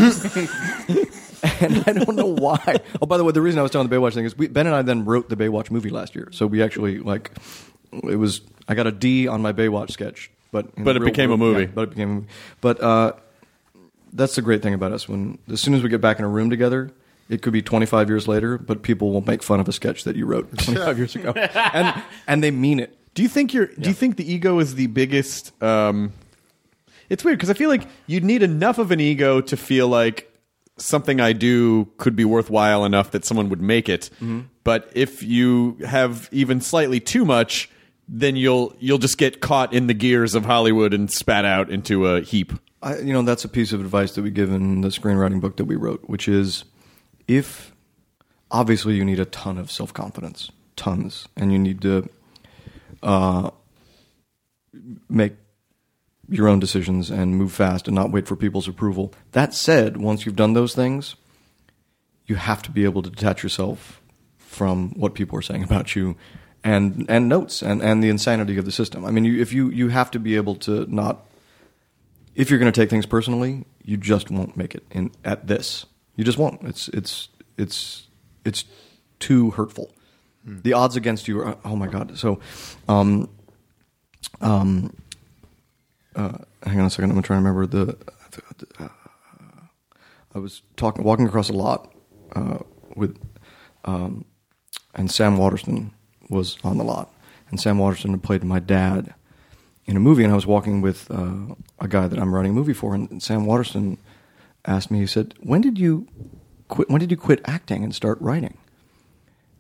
And I don't know why. Oh, by the way, the reason I was telling the Baywatch thing is we, Ben and I then wrote the Baywatch movie last year. So we actually, like, it was, I got a D on my Baywatch sketch. But, in But the it real became a world- movie. yeah, but it became a movie. But uh, that's the great thing about us. When as soon as we get back in a room together, it could be twenty-five years later, but people will make fun of a sketch that you wrote twenty-five years ago. And, and they mean it. Do you think you're? Do you think the ego is the biggest? Um, it's weird because I feel like you'd need enough of an ego to feel like something I do could be worthwhile enough that someone would make it. Mm-hmm. But if you have even slightly too much, then you'll you'll just get caught in the gears of Hollywood and spat out into a heap. I, you know, that's a piece of advice that we give in the screenwriting book that we wrote, which is if obviously you need a ton of self-confidence, tons, and you need to uh, make your own decisions and move fast and not wait for people's approval. That said, once you've done those things, you have to be able to detach yourself from what people are saying about you and and notes and, and the insanity of the system. I mean, you, if you, you have to be able to not, if you're going to take things personally, you just won't make it in at this. You just won't. It's it's it's it's too hurtful. The odds against you are, oh my God. So, um, um, uh, hang on a second. I'm going to try to remember the. Uh, I was talking, walking across a lot uh, with, um, and Sam Waterston was on the lot, and Sam Waterston had played my dad in a movie, and I was walking with uh, a guy that I'm writing a movie for, and Sam Waterston asked me. He said, "When did you quit? When did you quit acting and start writing?"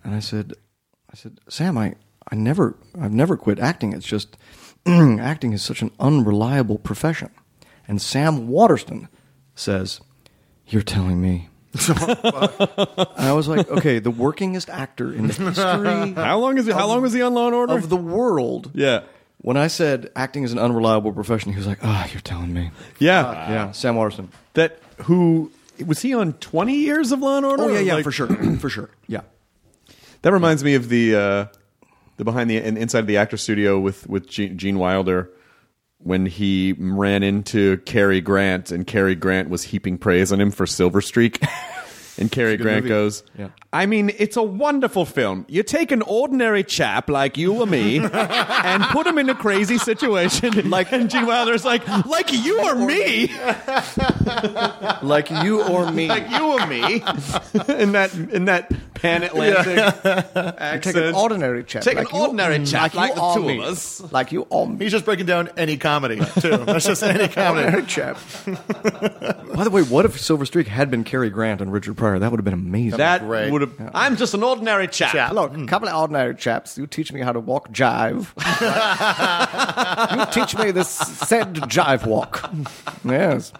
And I said, I said, Sam, I, I never, I've never quit acting. It's just acting is such an unreliable profession. And Sam Waterston says, "You're telling me." And I was like, okay, the workingest actor in the history How long is it? How long was he on Law and Order? of the world. Yeah. When I said acting is an unreliable profession, he was like, "Ah, oh, you're telling me." Yeah. Yeah, Sam Waterston. That who was he on twenty years of Law and Order? Oh yeah, yeah, Like- for sure, for sure. Yeah. That reminds me of the uh, the behind the in- inside of the actor studio with with Gene, Gene Wilder when he ran into Cary Grant and Cary Grant was heaping praise on him for Silver Streak. And Cary Grant movie. goes, Yeah. I mean, it's a wonderful film. You take an ordinary chap like you or me and put him in a crazy situation. Like, and Gene Wilder's like, like you or me. Like you or me. Like you or me. in that in that pan-Atlantic accent. Take an ordinary chap. Take like an ordinary you, chap like you the or two me. of us. Like you or me. He's just breaking down any comedy, too. That's just any comedy. Ordinary chap. By the way, what if Silver Streak had been Cary Grant and Richard Pryor? That would have been amazing. That Great. would have. I'm just an ordinary chap. Chap. Look, a couple of ordinary chaps. You teach me how to walk jive. You teach me this said jive walk. Yes.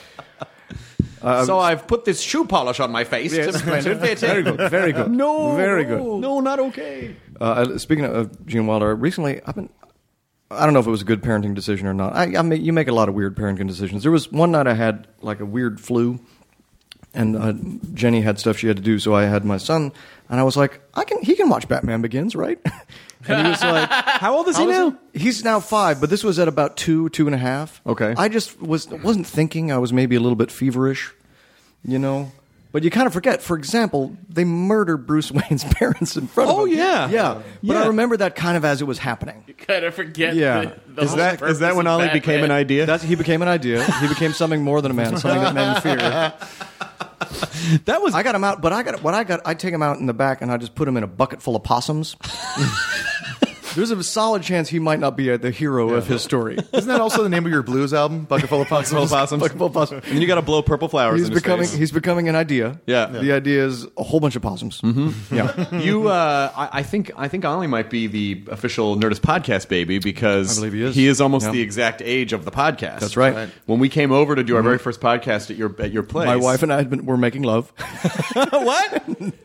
so I've put this shoe polish on my face Yes, to, to splendid. fit Very in. good. Very good. No, Very good. No, not okay. Uh, speaking of Gene Wilder, recently I've been. I don't know if it was a good parenting decision or not. I, I make, you make a lot of weird parenting decisions. There was one night I had like a weird flu, and uh, Jenny had stuff she had to do, so I had my son, and I was like, I can. He can watch Batman Begins, right? And he was like, How old is he now? He's now five, but this was at about two, two and a half. Okay. I just was wasn't thinking. I was maybe a little bit feverish, you know. But you kind of forget. For example, they murder Bruce Wayne's parents in front Oh, of him. yeah. yeah. But Yeah. I remember that kind of as it was happening. You kind of forget. Yeah. The, the Is whole that is that purpose when of Ollie Batman. became an idea? That's he became an idea. He became something more than a man, something that men fear. that was I got him out, but I got what I got. I take him out in the back, and I just put him in a bucket full of possums. There's a solid chance he might not be uh, the hero of his story. Isn't that also the name of your blues album? Bucket full of possums. possums. Bucket full of possums. And then you got to blow purple flowers. He's in his becoming face. he's becoming an idea. Yeah. The idea is a whole bunch of possums. Mm-hmm. Yeah. You, uh, I, I think, I think Ollie might be the official Nerdist podcast baby because I believe he is. He is almost Yeah. the exact age of the podcast. That's right. Right. When we came over to do our very first podcast at your at your place, My wife and I had been were making love. what?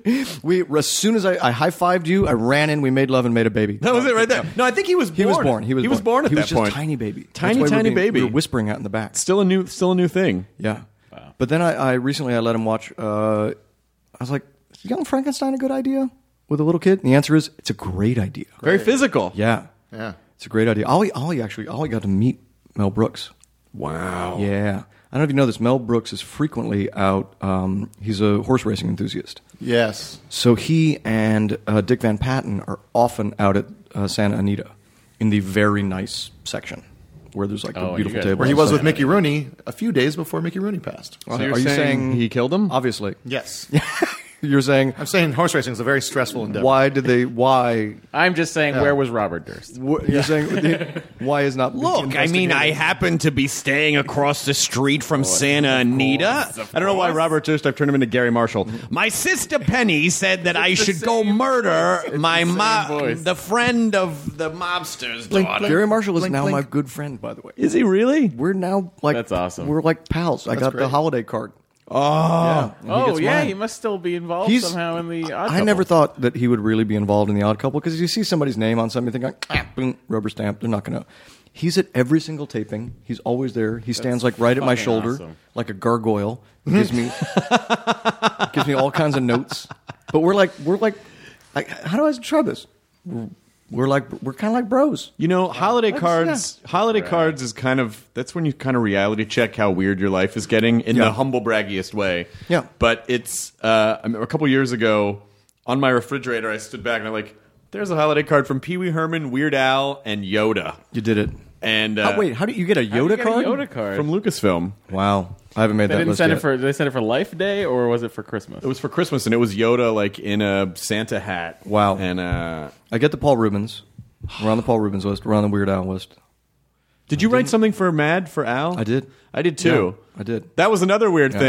We as soon as I, I high fived you, I ran in, we made love and made a baby. That was it right there. No, I think he was born. He was born. He was he born. was born at he that was just point. a tiny baby. Tiny, That's why we were tiny being- baby. We were whispering out in the back. Still a new, still a new thing. Yeah. But then I, I recently I let him watch. Uh, I was like, "Is Young Frankenstein a good idea with a little kid?" And the answer is, it's a great idea. Very physical. Yeah, Yeah. it's a great idea. Ollie, Ollie actually, Ollie got to meet Mel Brooks. Wow. Yeah, I don't know if you know this. Mel Brooks is frequently out. Um, he's a horse racing enthusiast, Yes. so he and uh, Dick Van Patten are often out at uh, Santa Anita in the very nice section where there's like Oh, a you beautiful guys- table. Where he was with outside. Mickey Rooney a few days before Mickey Rooney passed. So you're Are you saying, saying he killed him? Obviously, Yes. you're saying I'm saying horse racing is a very stressful endeavor. why did they? Why I'm just saying, where was Robert Durst? What, you're saying the- why is not? Look, I mean, I happen to be staying across the street from Santa Anita. I don't know why Robert Durst, I've turned him into Gary Marshall. My sister Penny said that I the should go same- murder it's my the same mob, voice. the friend of the mobster's daughter. Gary Marshall is blink, now blink. my good friend. By the way, Is he really? we're now like That's awesome. We're like pals. I got the great. holiday card. Oh. Yeah, and he Oh gets yeah, mine. he must still be involved He's- somehow in the. Odd I Couple. never thought that he would really be involved in the Odd Couple because you see somebody's name on something, you think, like, ah, boom, rubber stamp. They're not going to. He's at every single taping. He's always there. He stands like right at my fucking shoulder, awesome. like a gargoyle. He gives me gives me all kinds of notes. But we're like we're like, like how do I describe this? We're, we're like we're kind of like bros. You know, holiday That's- cards. Holiday cards is kind of that's when you kind of reality check how weird your life is getting in Yeah. the humble braggiest way. Yeah. But it's uh, I mean, a couple years ago on my refrigerator, I stood back and I'm like, "There's a holiday card from Pee Wee Herman, Weird Al, and Yoda." You did it. And uh, Oh, wait, how do you get a How Yoda did you get a card? Yoda card. from Lucasfilm. Wow, I haven't made They that didn't list send yet. it for. Did they send it for Life Day or was it for Christmas? It was for Christmas, and it was Yoda like in a Santa hat. Wow. And uh, I get the Paul Rubens. We're on the Paul Rubens list. We're on the Weird Al list. did you write something for Mad for Al? I did. I did too. Yeah, I did. That was another weird Yeah. thing.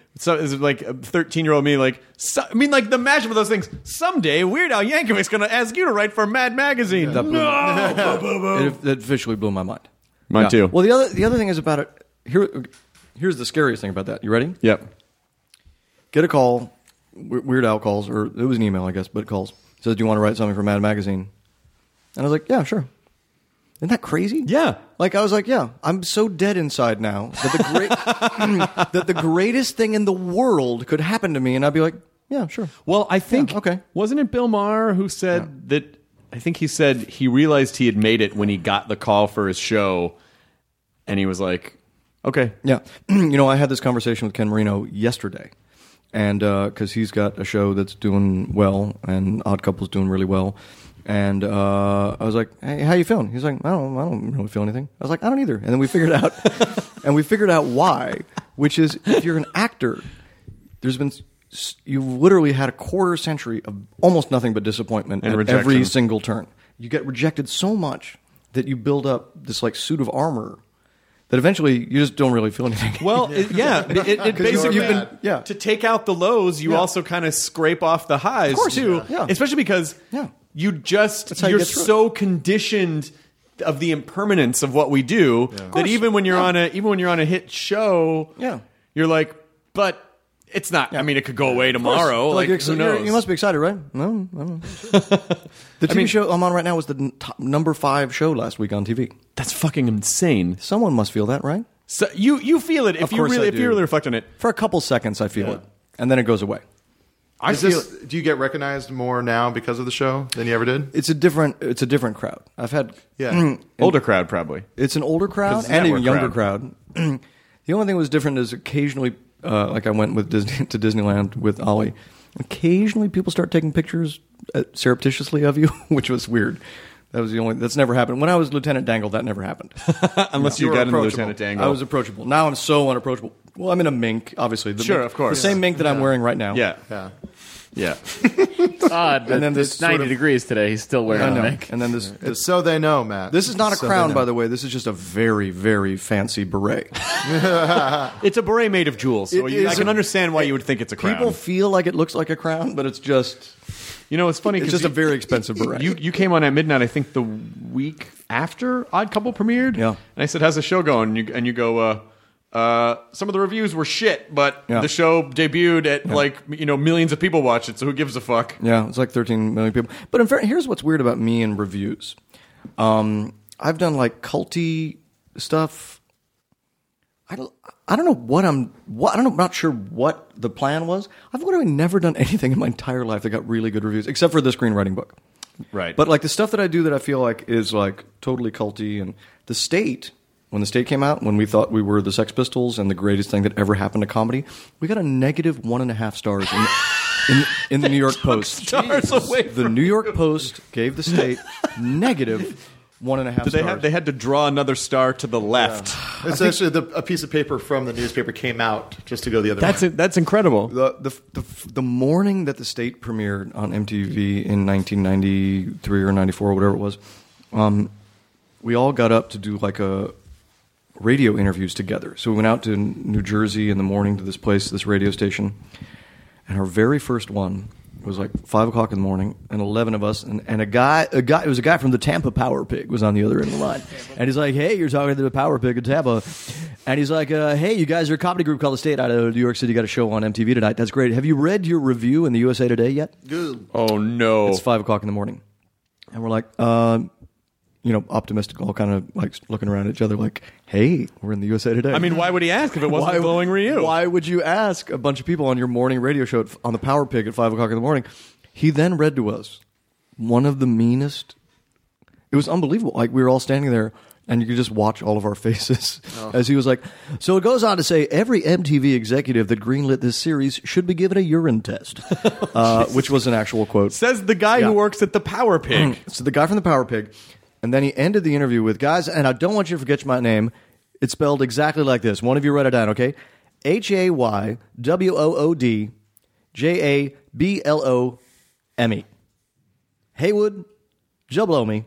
So is it like a thirteen-year-old me? Like, so, I mean, like the mashup of those things. Someday, Weird Al Yankovic's going to ask you to write for Mad Magazine. That blew- No, it, it officially blew my mind. Mine Yeah. too. Well, the other the other thing is about it. Here, here's the scariest thing about that. You ready? Yep. Get a call. We- Weird Al calls, or it was an email, I guess, but it calls. Says, "Do you want to write something for Mad Magazine?" And I was like, "Yeah, sure." Isn't that crazy? Yeah. Like I was like, "Yeah, I'm so dead inside now that the great that the greatest thing in the world could happen to me," and I'd be like, "Yeah, sure." Well, I think Yeah, okay. wasn't it Bill Maher who said that? I think he said he realized he had made it when he got the call for his show, and he was like, "Okay, Yeah. You know, I had this conversation with Ken Marino yesterday. And because uh, he's got a show that's doing well, and Odd Couple's doing really well. And uh, I was like, "Hey, how you feeling?" He's like, I don't, I don't really feel anything. I was like, "I don't either." And then we figured out, and we figured out why, which is if you're an actor, there's been, you've literally had a quarter century of almost nothing but disappointment And at rejection. every single turn. You get rejected so much that you build up this like suit of armor that eventually you just don't really feel anything. Well, it, yeah, it, it, it basically you've been- yeah. to take out the lows, you Yeah. also kind of scrape off the highs, Of course, too. yeah. Yeah. Especially because Yeah. you just how you you're get through it. so conditioned of the impermanence of what we do that course. even when you're Yeah. on a even when you're on a hit show, Yeah. you're like, but it's not. I mean, it could go away tomorrow. Like, you're who exci- knows? you're- You must be excited, right? No, I don't know. The T V show I'm on right now was the n- top, number five show last week on T V. That's fucking insane. Someone must feel that, right? So you you feel it if Of you course really I if you do. really reflect on it. For a couple seconds, I feel Yeah. it, and then it goes away. I Is feel this, do you get recognized more now because of the show than you ever did? It's a different. It's a different crowd. I've had. Yeah. older crowd probably. It's an older crowd it's a and a network younger crowd. The only thing that was different is occasionally, uh, like I went with Disney to Disneyland with Ollie. Occasionally, people start taking pictures uh, surreptitiously of you, which was weird. That was the only. That's never happened. When I was Lieutenant Dangle, that never happened. Unless You you were got into approachable. Lieutenant Dangle. I was approachable. Now I'm so unapproachable. Well, I'm in a mink, obviously. The Sure, mink- of course. The same mink that I'm wearing right now. yeah. Yeah. Yeah. Odd, And then this it's ninety sort of- degrees today. He's still wearing I a know. mink. And then this. It's so they know, Matt. This is not a So crown, they by know. the way. This is just a very, very fancy beret. It's a beret made of jewels, so It you, I is can a- understand why you would think it's a crown. People feel like it looks like a crown, but it's just you know, it's funny it's 'cause just you, a very expensive beret. you you came on at midnight. I think the week after Odd Couple premiered. Yeah. And I said, "How's the show going?" And you, and you go, uh, uh, "Some of the reviews were shit, but Yeah. the show debuted at like you know millions of people watched it. So who gives a fuck?" Yeah, it's like thirteen million people. But in fact, here's what's weird about me and reviews. Um, I've done like culty stuff. I don't, I don't know what I'm. What I don't know. I'm not sure what the plan was. I've literally never done anything in my entire life that got really good reviews, except for the screenwriting book. Right. But like the stuff that I do that I feel like is like totally culty, and the State. When the State came out, when we thought we were the Sex Pistols and the greatest thing that ever happened to comedy, we got a negative one and a half stars in, in, in the New York Post. stars away The New York Post gave the State negative one and a half Did they stars. had they had to draw another star to the left. It's actually the, a piece of paper from the newspaper came out just to go the other That's way. it. That's incredible. the, the, the, the morning that the State premiered on M T V in nineteen ninety-three or ninety-four or whatever it was, um, we all got up to do like a radio interviews together. So we went out to New Jersey in the morning to this place, this radio station, and our very first one was like five o'clock in the morning, and eleven of us, and, and a guy, a guy, it was a guy from the Tampa Power Pig was on the other end of the line, and he's like, "Hey, you're talking to the Power Pig in Tampa," and he's like, uh, "Hey, you guys are a comedy group called The State out of New York City. You got a show on M T V tonight. That's great. Have you read your review in the U S A Today yet?" Oh no! It's five o'clock in the morning, and we're like, uh, you know, optimistic, all kind of like looking around at each other, like, "Hey, we're in the U S A Today." I mean, why would he ask if it wasn't a glowing review? Why would you ask a bunch of people on your morning radio show at, on the Power Pig at five o'clock in the morning? He then read to us one of the meanest. It was unbelievable. Like we were all standing there, and you could just watch all of our faces as he was like. So it goes on to say every M T V executive that greenlit this series should be given a urine test, uh, which was an actual quote. Says the guy Yeah. who works at the Power Pig. So the guy from the Power Pig, and then he ended the interview with, "Guys, and I don't want you to forget my name. It's spelled exactly like this. One of you write it down, okay? H A Y W O O D J A B L O M E. Haywood Jablomi."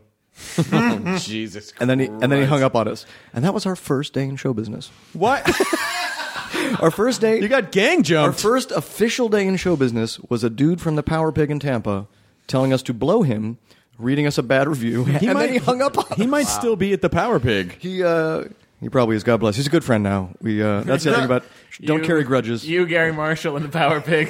Jesus Christ. And then he and then he hung up on us. And that was our first day in show business. What? Our first day. You got gang Our jumped. first official day in show business was a dude from the Power Pig in Tampa telling us to blow him, reading us a bad review, and might- then he hung up on He us. might still be at the Power Pig. He, uh, he probably is. God bless. He's a good friend now. We, uh, that's the other thing about don't You- carry grudges. You, Gary Marshall, and the Power Pig.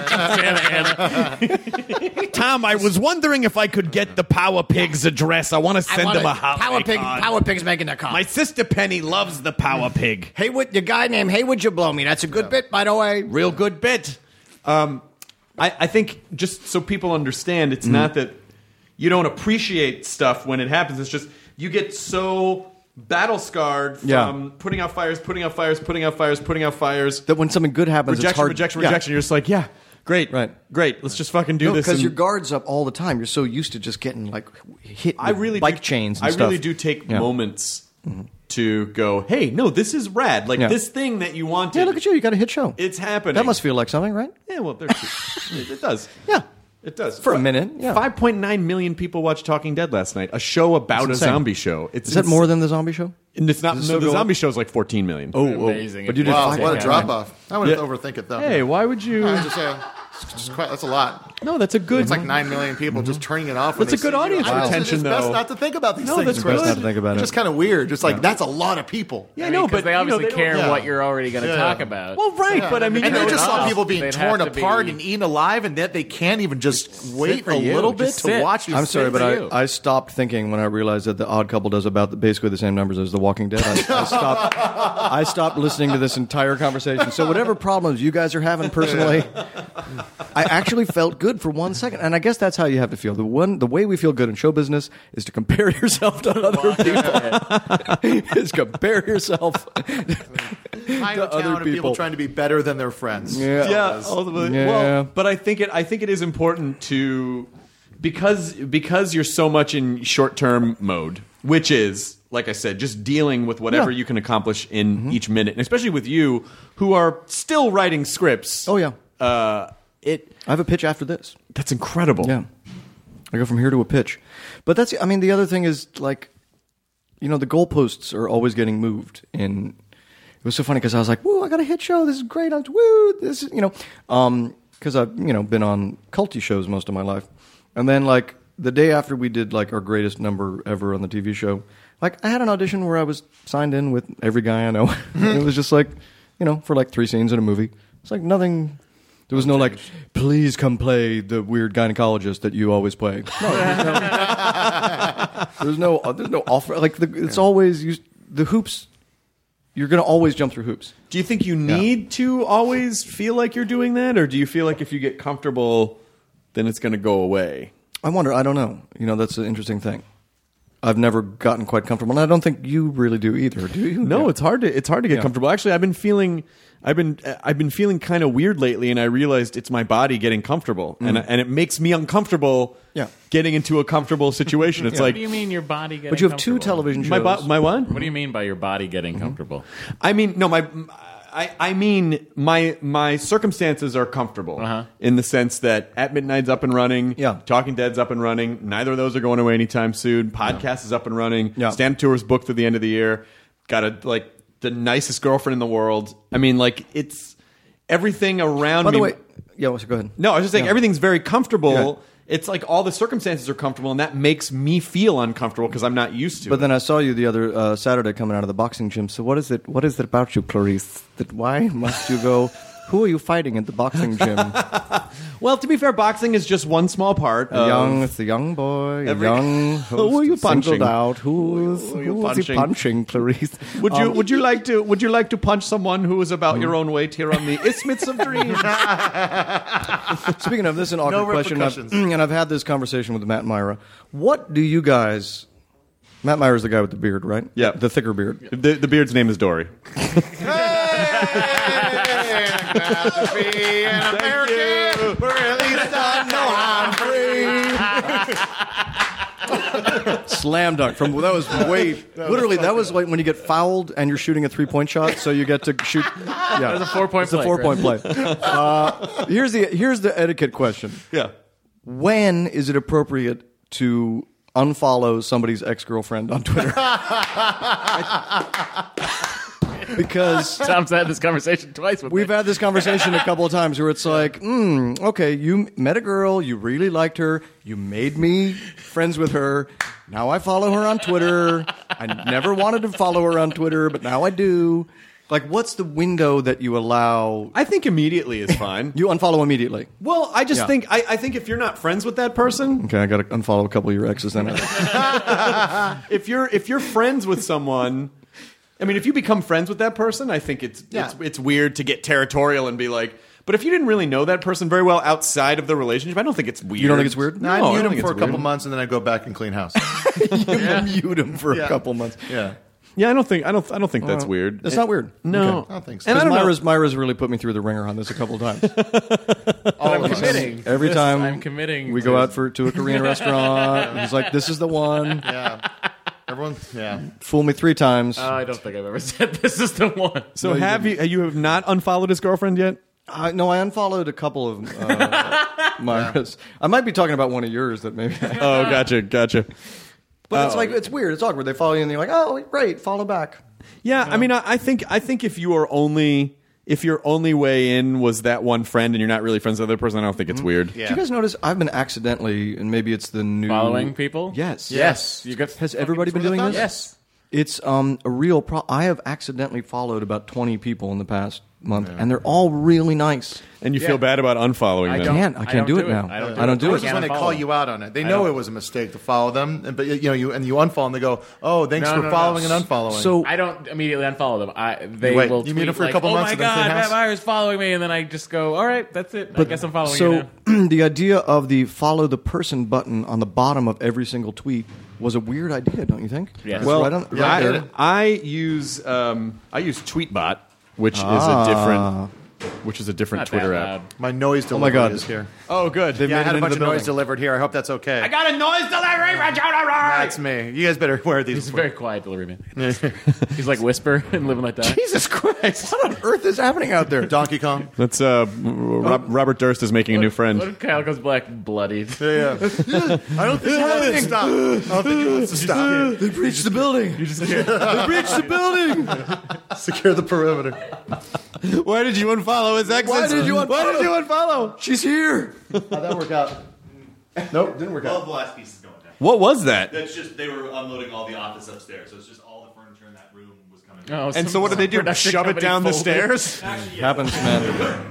Santa Ana. Tom, I was wondering if I could get the Power Pig's address. I want to send him a holiday Power Pig. card. Power Pig's making the call. My sister Penny loves the Power Pig. Hey, would the guy named Hey, would you blow me? That's a good bit, by the way. Real good bit. Um, I, I think just so people understand, Mm-hmm. it's not that you don't appreciate stuff when it happens. It's just you get so battle scarred from Yeah. putting out fires, putting out fires, putting out fires, putting out fires. That when something good happens, it's Rejection, hard. rejection, Yeah. rejection. You're just like, yeah, great, Right. great. Let's just fucking do No, this. because and- your guard's up all the time. You're so used to just getting like hit with I really bike do, chains and I stuff. really do take Yeah. moments to go, hey, no, this is rad. Like Yeah. this thing that you wanted. Yeah, look at you. You got a hit show. It's happening. That must feel like something, right? Yeah, well, there's it, it does. Yeah. It does. For a minute, yeah. five point nine million people watched Talking Dead last night. A show about a That's insane. zombie show. It's Is that ins- more than the zombie show? And it's not. Does it No, still the go zombie up? show's like fourteen million. Amazing. But you did Wow, five. what a Yeah. drop off. I wouldn't Yeah. overthink it though. Hey, why would you? I just, uh, it's just quite, that's a lot. No, that's a good. It's like nine million people just turning it off. when That's they a good see you. audience I- it's- retention, It's best though. not to think about these No, things. that's It's best good. not to think about It's it. just kind of weird. Just like that's a lot of people. Yeah, I no, mean, 'cause but they obviously you know, they care don't- yeah. what you're already going to Yeah. talk about. Well, right, but I mean, and you they know, just saw off. people being They'd torn have to apart be- and eaten alive, and that they can't even just wait for a you. little bit Just to sit. watch you. I'm sorry, sit but for I, you. I stopped thinking when I realized that The Odd Couple does about the, basically the same numbers as The Walking Dead. I, I stopped. I stopped listening to this entire conversation. So whatever problems you guys are having personally, I actually felt good for one second, and I guess that's how you have to feel. The one, the way we feel good in show business is to compare yourself to other people. is compare yourself High to town other of people people. trying to be better than their friends. Yeah. yeah, ultimately. Yeah. Well, but I think it. I think it is important to because because you're so much in short term mode, which is like I said, just dealing with whatever Yeah. you can accomplish in each minute, and especially with you who are still writing scripts. Oh, yeah. uh, it I have a pitch after this. that's incredible. Yeah. I go from here to a pitch. But that's, I mean, the other thing is, like, you know, the goalposts are always getting moved. And it was so funny because I was like, woo, I got a hit show. This is great. I'm, woo, this is, you know, um, because I've, you know, been on culty shows most of my life. And then, like, the day after we did, like, our greatest number ever on the T V show, like, I had an audition where I was signed in with every guy I know. And it was just like, you know, for like three scenes in a movie. It's like nothing. There was no like, please come play the weird gynecologist that you always play. No, there's no, there's no, uh, there's no offer. Like the, it's always you, the hoops. You're going to always jump through hoops. Do you think you need to always feel like you're doing that, or do you feel like if you get comfortable, then it's going to go away? I wonder. I don't know. You know, that's an interesting thing. I've never gotten quite comfortable, and I don't think you really do either. Do you? No, Yeah. it's hard to it's hard to get Yeah. comfortable. Actually, I've been feeling I've been I've been feeling kind of weird lately, and I realized it's my body getting comfortable, and and it makes me uncomfortable. Yeah. Getting into a comfortable situation. It's What like do you mean your body getting But you have two comfortable? television shows. my bo- my what? What do you mean by your body getting Mm-hmm. comfortable? I mean, no, my I, I mean my my circumstances are comfortable Uh-huh. in the sense that At Midnight's up and running, Yeah. Talking Dead's up and running. Neither of those are going away anytime soon. Podcast is up and running. Yeah. Stand tour's booked through the end of the year. Got a like the nicest girlfriend in the world. I mean, like it's everything around By me. the way, yeah. Well, so go ahead. No, I was just saying Yeah. everything's very comfortable. Yeah. It's like all the circumstances are comfortable, and that makes me feel uncomfortable because I'm not used to it. But then I saw you the other uh, Saturday coming out of the boxing gym. So what is it? What is it about you, Clarice? That why must you go? Who are you fighting at the boxing gym? A well, to be fair, boxing is just one small part. of- young, it's a young boy, a Every- young. Who are you host singled punching? out. Who's Who are you who is he punching? punching, Clarice? Would you Um, would you like to would you like to punch someone who is about your own weight here on the Isthmus of Dreams? Speaking of this, is an awkward No question, I've- repercussions. and I've had this conversation with Matt Myra. What do you guys? Matt Myra's the guy with the beard, right? Yeah. the thicker beard. the, the beard's name is Dory. Be an American, or at least I know I'm free. Slam dunk from that was way literally that was like when you get fouled and you're shooting a three point shot, so you get to shoot. Yeah, That's a four-point it's a play, four point play. Uh, here's the here's the etiquette question. Yeah. When is it appropriate to unfollow somebody's ex girlfriend on Twitter? because Tom's had this conversation twice with we've me. had this conversation a couple of times where it's like, hmm, okay, you met a girl, you really liked her, you made me friends with her. Now I follow her on Twitter. I never wanted to follow her on Twitter, but now I do. Like, what's the window that you allow? I think immediately is fine. You unfollow immediately. Well, I just Yeah. think I, I think if you're not friends with that person, Okay, I got to unfollow a couple of your exes then. if you're if you're friends with someone, I mean, if you become friends with that person, I think it's Yeah. it's it's weird to get territorial and be like. But if you didn't really know that person very well outside of the relationship, I don't think it's weird. You don't think it's weird? No, No, I I mute don't him think for a it's couple weird. months and then I go back and clean house. You mute him for Yeah. a couple months. Yeah. Yeah, I don't think I don't I don't think that's weird. It's not weird. No, Okay. I don't think so. And I Because don't know. Myra's, Myra's really put me through the ringer on this a couple of times. All I'm of us. committing. Every This- time I'm committing. we to- go out for to a Korean restaurant, he's like, "This is the one." Yeah. Everyone, yeah. Fool me three times. Oh, I don't think I've ever said this is the one. So have you you have not unfollowed his girlfriend yet? I, no, I unfollowed a couple of uh, Myra's. I might be talking about one of yours that maybe. Oh, gotcha, gotcha. But it's like it's weird. It's awkward. They follow you and you're like, "Oh, great, follow back." Yeah, I mean, I, I think I think if you are only if your only way in was that one friend and you're not really friends with the other person, I don't think it's weird. Yeah. Do you guys notice I've been accidentally, and maybe it's the new Following people? Yes, Yes. You got Has everybody been It's one doing of this? the Yes. It's um, a real pro. I have accidentally followed about twenty people in the past month, and they're all really nice. And you Yeah. feel bad about unfollowing I them. don't, can't. I can't do don't it now. I don't do I don't it. do it. This is can't when they unfollow call them. you out on it. They I know don't- it was a mistake to follow them, and- but you know you and you unfollow and they go, "Oh, thanks No, for no, no. following and unfollowing." So I don't immediately unfollow them. I they You wait. will You tweet mute them for a like, couple oh months my and then clean god, house? Matt Myers following me, and then I just go, all right, that's it. I guess I'm following you now. so the idea of the follow the person button on the bottom of every single tweet was a weird idea, don't you think? Yes. It's Well, right on, right I, there. I use um, I use Tweetbot, which Ah. is a different which is a different Not Twitter that app. loud. my noise Oh my delivery God. is here. Oh, good. They've Yeah, I made had it a bunch into of the noise building. delivered here. I hope that's okay. I got a noise delivery for Jonah That's me. You guys better wear these. He's a very quiet delivery man. He's like Whisper and Live and Let Die. Jesus Christ! What on earth is happening out there? Donkey Kong. That's uh, Rob, Robert Durst is making a new What friend. if Kyle goes black bloodied? Yeah, yeah. I don't think he wants to stop. I don't think he wants to stop. They breached the building. You just they breached the building. Secure the perimeter. Why did you unfollow his exes? Why did you Why did you unfollow? She's here. How'd that work out? Nope, didn't work All out. the last piece is going down. What was that? That's just they were unloading all the office upstairs, so it's just all the furniture in that room was coming. Oh, And some- so what did they do? production Shove it company down the folded. stairs? Actually, yeah, Happens, man.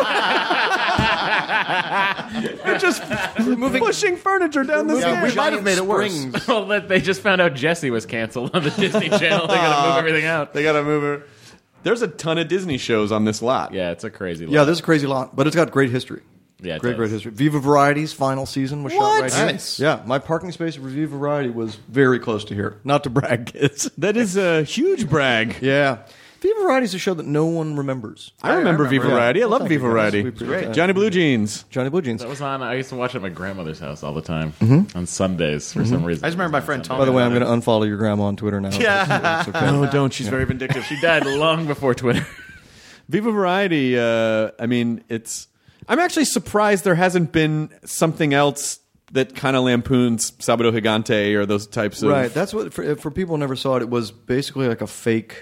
They're just moving, pushing furniture down the Yeah, we stairs. might have made it worse. Springs. Well, that- they just found out Jesse was canceled on the Disney Channel. They got to move everything out. They gotta move her. There's a ton of Disney shows on this lot. Yeah, it's a crazy. Yeah, lot. this is a crazy lot, but it's got great history. Yeah, it great, does. great history. Viva Variety's final season was What? shot right here. Nice. Yeah, my parking space for Viva Variety was very close to here. Not to brag, kids. That is a huge brag. Yeah. Viva Variety is a show that no one remembers. I remember, remember, Viva yeah. Variety. I Well, love thank you, Viva guys. Variety. We appreciate that. Johnny Blue Jeans. Johnny Blue Jeans. That was on. I used to watch it at my grandmother's house all the time Mm-hmm. on Sundays for some reason. I just remember my friend Tom. By the way, I'm going to unfollow your grandma on Twitter now. Yeah. It's okay. No, don't. She's very vindictive. She died long before Twitter. Viva Variety, uh, I mean, it's. I'm actually surprised there hasn't been something else that kind of lampoons Sábado Gigante or those types of. Right. That's what, for, for people who never saw it, it was basically like a fake.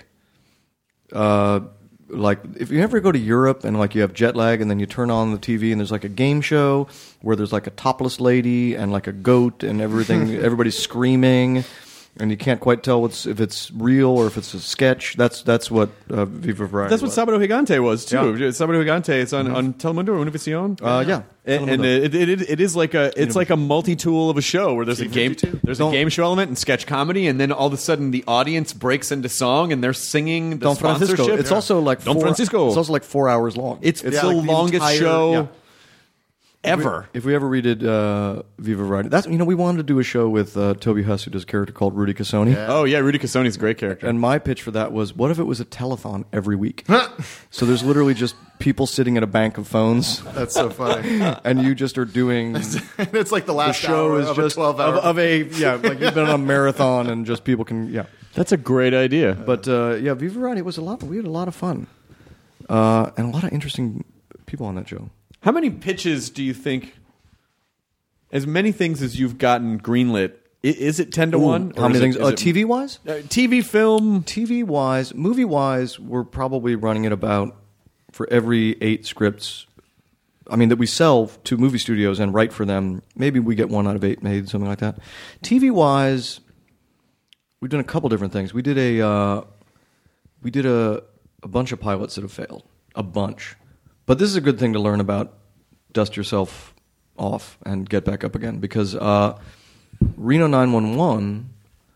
Uh, like if you ever go to Europe and like you have jet lag and then you turn on the T V and there's like a game show where there's like a topless lady and like a goat and everything, everybody's screaming. And you can't quite tell what's, if it's real or if it's a sketch. That's that's what uh, Viva Variety That's what was. Sábado Gigante was too. Yeah. Sábado Gigante. It's on, on Telemundo or Univision. Uh, yeah. And, and it, it, it, it is like a it's like a multi-tool of a show where there's a game there's a Don't- game show element and sketch comedy, and then all of a sudden the audience breaks into song and they're singing the Don Francisco. sponsorship. It's also like Don four, Francisco. It's also like four hours long. It's, it's the like longest entire- show yeah. ever. If we ever redid uh, Viva Variety, that's you know we wanted to do a show with uh, Toby Huss, who does a character called Rudy Cassoni. Oh yeah, Rudy Cassoni's a great character. And my pitch for that was, what if it was a telethon every week? So there's literally just people sitting at a bank of phones, That's so funny. and you just are doing. The It's like the last show hour is of just a twelve hour. of, of a yeah, like you've been on a marathon, and just people can yeah. That's a great idea. But uh, yeah, Viva Variety was a lot. We had a lot of fun, uh, and a lot of interesting people on that show. How many pitches do you think, as many things as you've gotten greenlit, Is it ten to one? How many things? Uh, T V wise? Uh, T V, film. T V wise, movie wise, we're probably running at about for every eight scripts. I mean that we sell to movie studios and write for them. Maybe we get one out of eight made, something like that. T V wise, we've done a couple different things. We did a uh, we did a a bunch of pilots that have failed, a bunch. But this is a good thing to learn about. Dust yourself off and get back up again because. Uh, Reno nine one one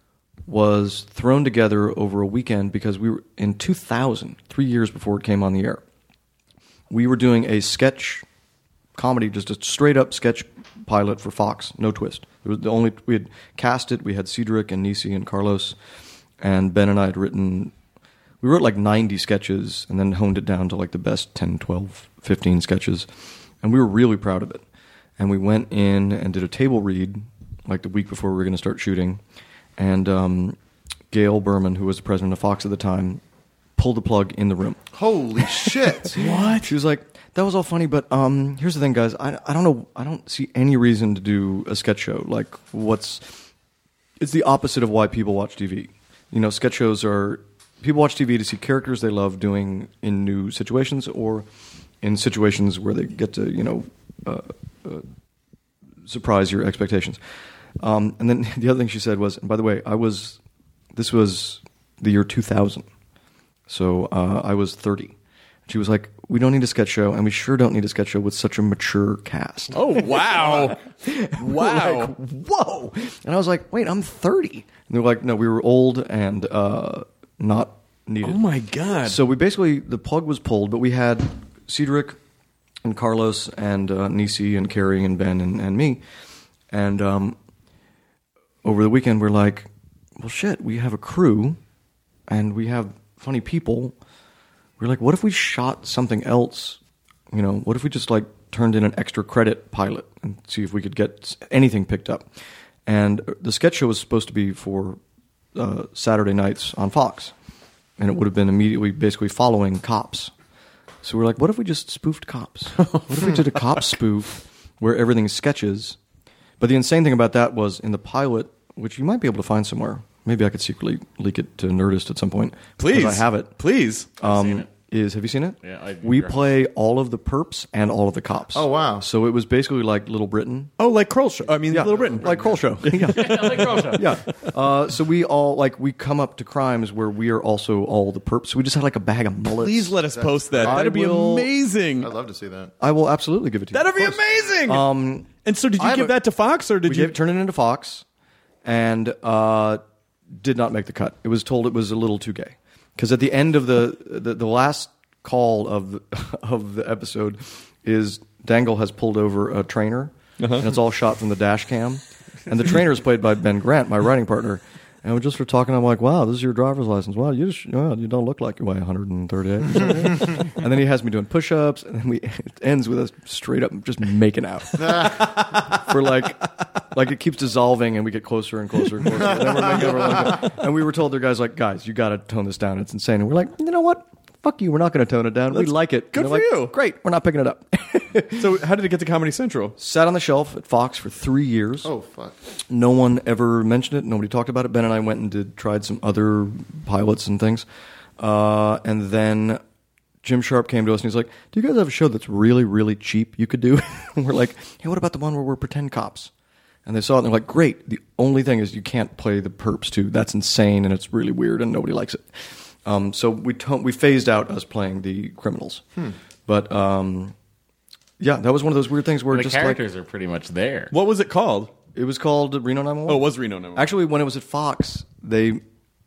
was thrown together over a weekend because we were in two thousand, three years before it came on the air. We were doing a sketch comedy, just a straight up sketch pilot for Fox, no twist. It was the only we had cast it. We had Cedric and Nisi and Carlos, and Ben and I had written. We wrote like ninety sketches and then honed it down to like the best ten, twelve, fifteen sketches, and we were really proud of it. And we went in and did a table read. Like the week before we were going to start shooting. And um, Gail Berman, who was the president of Fox at the time, pulled the plug in the room. Holy shit. What? She was like, that was all funny, but um, here's the thing, guys. I, I don't know. I don't see any reason to do a sketch show. Like, what's... It's the opposite of why people watch T V. You know, sketch shows are... People watch T V to see characters they love doing in new situations or in situations where they get to, you know... Uh, uh, surprise your expectations. Um, and then the other thing she said was, and by the way, I was, this was the year two thousand. So uh, I was thirty. She was like, we don't need a sketch show, and we sure don't need a sketch show with such a mature cast. Oh, wow. Wow. Like, whoa. And I was like, wait, I'm thirty. And they're like, no, we were old and uh, not needed. Oh, my God. So we basically, the plug was pulled, but we had Cedric and Carlos and uh, Nisi and Carrie and Ben and, and me. And um, over the weekend, we're like, well, shit, we have a crew and we have funny people. We're like, what if we shot something else? You know, what if we just like turned in an extra credit pilot and see if we could get anything picked up? And the sketch show was supposed to be for uh, Saturday nights on Fox. And it would have been immediately basically following Cops. So we're like, what if we just spoofed Cops? What if we did a cop spoof where everything is sketches? But the insane thing about that was in the pilot, which you might be able to find somewhere. Maybe I could secretly leak it to Nerdist at some point. Please. I have it. Please. Um, seen it. Is Have you seen it? Yeah, I- We play all of the perps and all of the cops. Oh, wow. So it was basically like Little Britain. Oh, like Kroll Show. I mean, Yeah, Little Britain. Like Kroll Show. yeah. like Girl Show. Yeah. Uh, so we all, like, we come up to crimes where we are also all the perps. So we just had like a bag of bullets. Please let us post that. I That'd be will- amazing. I'd love to see that. I will absolutely give it to you. That'd be Of course. amazing. Um, and so did I you have give a- that to Fox or did we you? gave, turned it into Fox and uh, did not make the cut. It was told it was a little too gay. Because at the end of the, the, the last call of the, of the episode is Dangle has pulled over a trainer, Uh-huh. and it's all shot from the dash cam. And the trainer is played by Ben Grant, my writing partner. And we just were talking. I'm like, "Wow, this is your driver's license. Wow, you just, well, you don't look like you weigh one thirty-eight." or something." And then he has me doing push-ups, and then we it ends with us straight up just making out for like, like it keeps dissolving, and we get closer and closer and closer. And then we're making over like, and we were told, "There, guys, like, guys, you got to tone this down. It's insane." And we're like, "You know what? Fuck you. We're not going to tone it down. We like it. good And they're for like, you. Great. We're not picking it up." So how did it get to Comedy Central? Sat on the shelf at Fox for three years. Oh, fuck. No one ever mentioned it. Nobody talked about it. Ben and I went and did tried some other pilots and things. Uh, and then Jim Sharp came to us and he's like, "Do you guys have a show that's really, really cheap you could do?" And we're like, "Hey, what about the one where we're pretend cops?" And they saw it and they're like, "Great. The only thing is you can't play the perps too. That's insane and it's really weird and nobody likes it." Um, so we to- we phased out us playing the criminals. Hmm. But um, yeah, that was one of those weird things where The just like characters are pretty much there. What was it called? it was called Reno nine one one. Oh, it was Reno nine one one. Actually, when it was at Fox, they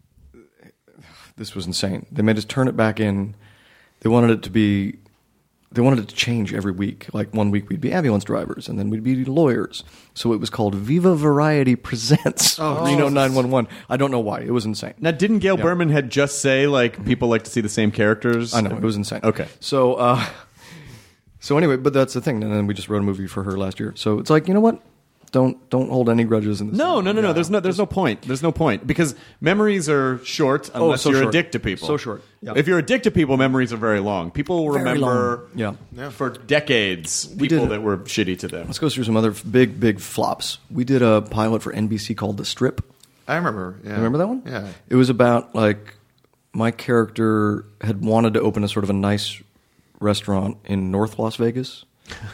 this was insane. They made us turn it back in. They wanted it to be. They wanted it to change every week. Like one week we'd be ambulance drivers, and then we'd be lawyers. So it was called Viva Variety Presents Reno nine one one. I don't know why. It was insane. Now, didn't Gail Berman had just say like people like to see the same characters? I know, it was insane. Okay. So, uh, so anyway, but that's the thing. And then we just wrote a movie for her last year. So it's like, you know what? don't don't hold any grudges in this. No, thing. no, no, no. There's no, there's no point. There's no point because memories are short unless so you're short. a dick to people. So short. Yep. If you're a dick to people, memories are very long. People Very remember long. Yeah. for decades people did- that were shitty to them. Let's go through some other big big flops. We did a pilot for N B C called The Strip. I remember. Yeah. Remember that one? Yeah. It was about like my character had wanted to open a sort of a nice restaurant in North Las Vegas.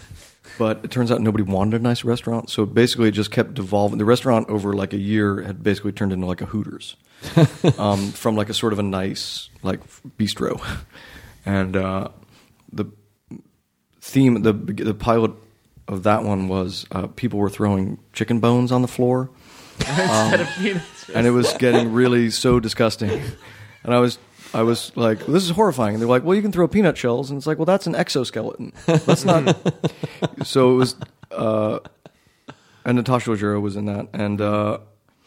But it turns out nobody wanted a nice restaurant, so basically it just kept devolving. The restaurant over like a year had basically turned into like a Hooters, um, from like a sort of a nice like bistro, and uh, the theme, the the pilot of that one was uh, people were throwing chicken bones on the floor, Instead of peanuts. and it was getting really so disgusting, and I was. I was like, well, this is horrifying. And they're like, well, you can throw peanut shells. And it's like, well, that's an exoskeleton. That's not. So it was, uh, and Natasha Leggero was in that. And uh,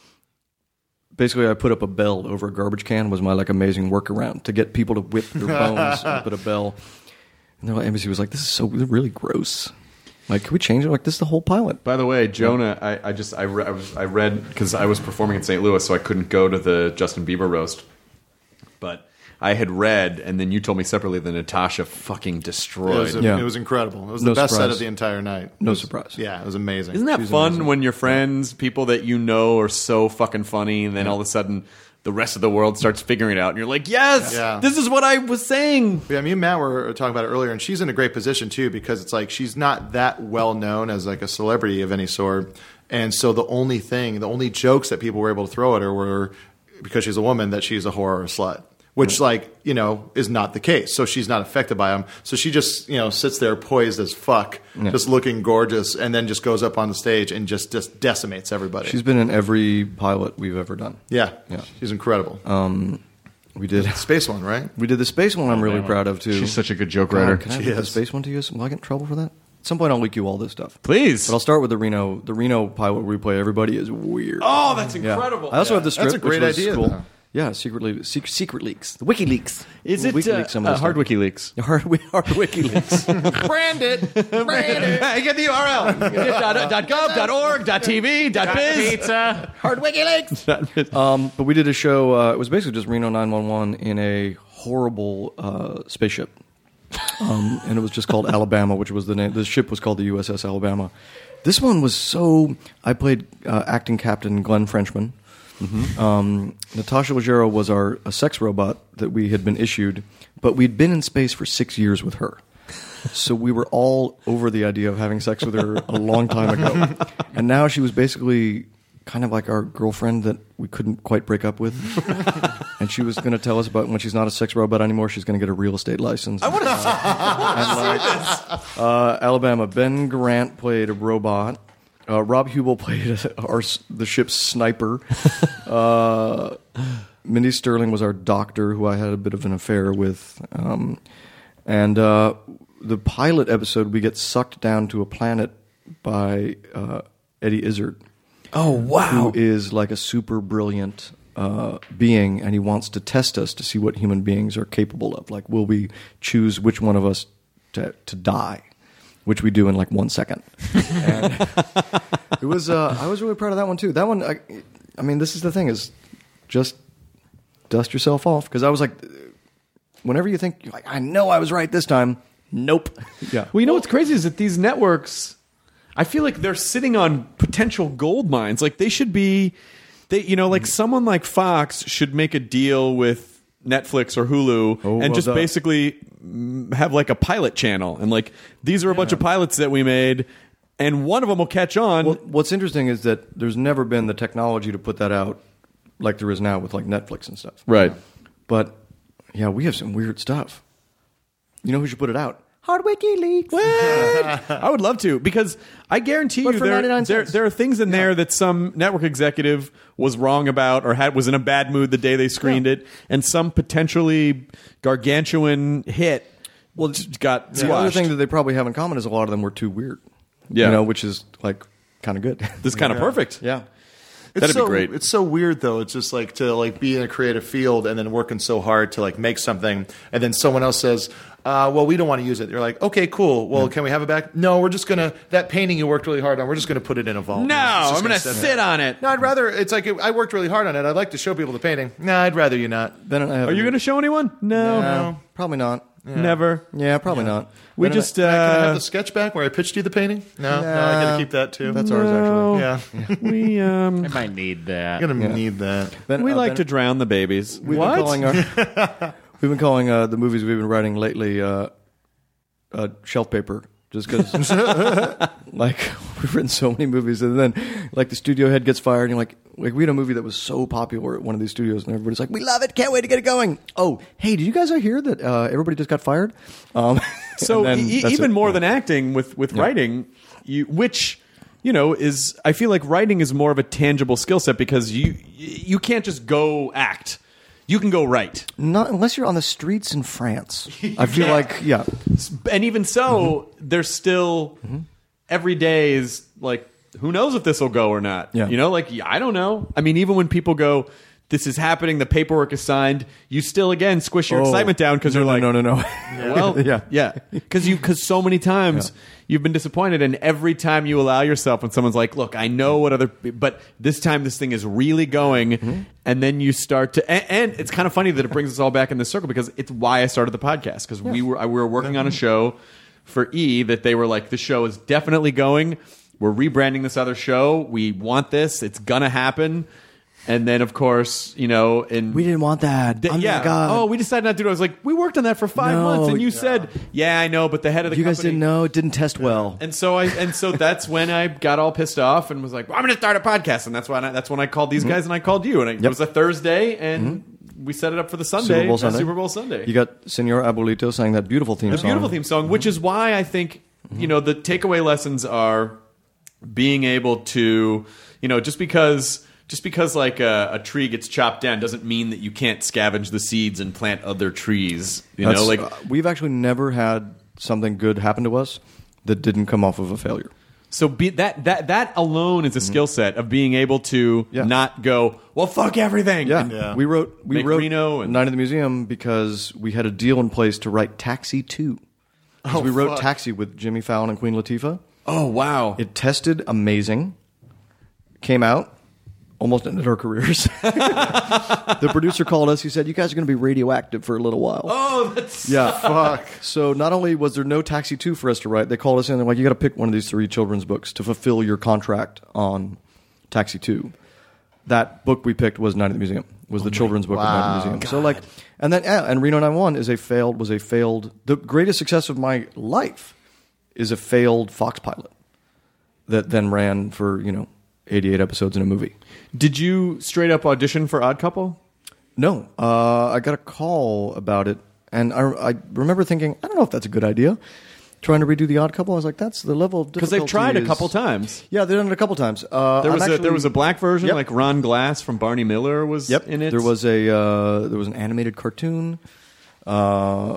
basically, I put up a bell over a garbage can was my like amazing workaround to get people to whip their bones and put a bell. And they're like, N B C was like, this is so really gross. Like, can we change it? Like, this is the whole pilot. By the way, Jonah, I, I just I, re- I was I read because I was performing in Saint Louis, so I couldn't go to the Justin Bieber roast, but I had read, and then you told me separately that Natasha fucking It destroyed. was, Yeah. it was incredible. It was No the best set surprise. of the entire night. No surprise. Yeah, it was amazing. Isn't that She's fun amazing. when your friends, people that you know are so fucking funny, and then all of a sudden the rest of the world starts figuring it out, and you're like, yes, Yeah. this is what I was saying. Yeah, me and Matt were talking about it earlier, and she's in a great position too because it's like she's not that well known as like a celebrity of any sort, and so the only thing, the only jokes that people were able to throw at her were because she's a woman that she's a whore or a slut, which like you know is not the case. So she's not affected by them. So she just you know sits there poised as fuck, just looking gorgeous, and then just goes up on the stage and just just decimates everybody. She's been in every pilot we've ever done. yeah, Yeah. she's incredible. We did. Space one, right? We did the space one. I'm really proud of too. She's such a good joke God, writer. Can I She leak the is. space one to you? Will I get in trouble for that? At some point, I'll leak you all this stuff. Please. But I'll start with the Reno. The Reno pilot where we play Everybody is weird. Oh, that's Yeah. incredible. I also have the That's strip. a great which was idea, Cool. though. Yeah, secretly, secret, secret leaks. The WikiLeaks. Is it We can uh, leak some of uh, this Hard stuff. WikiLeaks? Hard, we hard WikiLeaks. Brand it. Brand it. Hey, get the U R L. dot gov, dot org, dot tv, dot biz. Pizza. Hard WikiLeaks. um, but we did a show. Uh, it was basically just Reno nine one one in a horrible uh, spaceship, um, and it was just called Alabama, which was the name. The ship was called the U S S Alabama. This one was so. I played uh, acting captain Glenn Frenchman. Um, Natasha Leggero was our a sex robot that we had been issued, but we'd been in space for six years with her. So we were all over the idea of having sex with her a long time ago. And now she was basically kind of like our girlfriend that we couldn't quite break up with. And she was going to tell us about when she's not a sex robot anymore, she's going to get a real estate license. I want to see this. Uh, Alabama, Ben Grant played a robot. Uh, Rob Hubel played our, the ship's sniper. Uh, Mindy Sterling was our doctor, who I had a bit of an affair with. Um, and uh, the pilot episode, we get sucked down to a planet by uh, Eddie Izzard. Oh, wow. Who is like a super brilliant uh, being, and he wants to test us to see what human beings are capable of. Like, will we choose which one of us to, to die? Which we do in like one second. And it was. Uh, I was really proud of that one too. That one. I, I mean, this is the thing: is just dust yourself off. Because I was like, whenever you think, like, I know I was right this time. Nope. Yeah. Well, you know what's crazy is that these networks, I feel like they're sitting on potential gold mines. Like they should be, they you know, like someone like Fox should make a deal with Netflix or Hulu Oh, and well just done. basically mm, have like a pilot channel and like these are a bunch of pilots that we made and one of them will catch on. Well, what's interesting is that there's never been the technology to put that out like there is now with like Netflix and stuff. Right. But yeah, we have some weird stuff. You know who should put it out? Hard WikiLeaks. I would love to because I guarantee But you for there, ninety-nine there, cents. there are things in there that some network executive was wrong about or had was in a bad mood the day they screened Yeah. it, and some potentially gargantuan hit well got The other squashed. thing that they probably have in common is a lot of them were too weird. Yeah. You know, which is like kind of good. this is kind of perfect. Yeah. That'd it's be so, great. It's so weird though. It's just like to like be in a creative field and then working so hard to like make something, and then someone else says, Uh, well, we don't want to use it. They're like, okay, cool. Well, can we have it back? No, we're just gonna that painting you worked really hard on. We're just gonna put it in a vault. No, It's just I'm gonna sit sit there. on it. No, I'd rather. It's like I worked really hard on it. I'd like to show people the painting. No, I'd rather you not. Ben and I have Are you going to show anyone? No, No, probably not. never. Yeah, probably not. We Ben and I- just Can I have uh, the sketch back where I pitched you the painting? No, no, I gotta keep that too. That's ours, actually. yeah. we um I might need that. I'm gonna need that. Ben- we uh, like Ben- to drown the babies. We've what? been calling our we've been calling uh, the movies we've been writing lately uh, uh, shelf paper, just because like we've written so many movies, and then like the studio head gets fired, and you're like, like we had a movie that was so popular at one of these studios, and everybody's like, we love it, can't wait to get it going. Oh, hey, did you guys hear that uh, everybody just got fired? Um, So and then e- that's even it. more Yeah. than acting with with writing, you which you know is I feel like writing is more of a tangible skill set because you you can't just go act. You can go write. Not unless you're on the streets in France. I feel like yeah. And even so, there's still every day is like, who knows if this will go or not? Yeah. You know, like yeah, I don't know. I mean, even when people go, this is happening, the paperwork is signed, you still again squish your Oh. excitement down because No, you're no, like, no, no, no. well, Yeah. yeah, because you because so many times you've been disappointed, and every time you allow yourself, when someone's like, "Look, I know what other," but this time this thing is really going, Mm-hmm. and then you start to, and, and it's kind of funny that it brings us all back in this circle because it's why I started the podcast because we were I, we were working on a show for E that they were like, the show is definitely going. We're rebranding this other show. We want this. It's gonna happen. And then, of course, you know, in We didn't want that. Th- Oh my yeah. God. Oh, we decided not to do it. I was like, we worked on that for five No. months, and you said, yeah, I know, but the head of the You guys company. didn't know. It didn't test well. And so I, and so that's when I got all pissed off and was like, well, I'm going to start a podcast, and that's when I, that's when I called these guys and I called you, and I, it was a Thursday, and we set it up for the Sunday, Super Bowl uh, Sunday. Super Bowl Sunday. You got Senor Abuelito sang that beautiful theme a song. beautiful theme song, which is why I think you know the takeaway lessons are being able to, you know, just because. Just because like a, a tree gets chopped down doesn't mean that you can't scavenge the seeds and plant other trees. You know, That's- like uh, we've actually never had something good happen to us that didn't come off of a failure. so. Be, that that that alone is a skill set of being able to Yeah. not go, well, fuck everything. Yeah, And- Yeah. we wrote we Make wrote Reno and- Night of the Museum because we had a deal in place to write Taxi two. Oh, we wrote fuck. Taxi with Jimmy Fallon and Queen Latifah. Oh wow. It tested amazing. Came out. Almost ended our careers. The producer called us. He said, "You guys are going to be radioactive for a little while." oh, that's Yeah, Fuck. So not only was there no Taxi two for us to write, they called us in. They're like, "You got to pick one of these three children's books to fulfill your contract on Taxi two." That book we picked was Night at the Museum. Was the children's book of Night at the Museum. So like, and then yeah, and Reno nine one is a failed was a failed. The greatest success of my life is a failed Fox pilot that then ran for you know eighty-eight episodes in a movie. Did you straight up audition for Odd Couple? No, uh, I got a call about it, and I, I remember thinking, I don't know if that's a good idea. Trying to redo The Odd Couple, I was like, that's the level of Because difficulty. they've tried a is- couple times. Yeah, they've done it a couple times. Uh, There I'm was a actually- there was a black version, Yep. like Ron Glass from Barney Miller was Yep, in it. there was a uh, there was an animated cartoon, uh,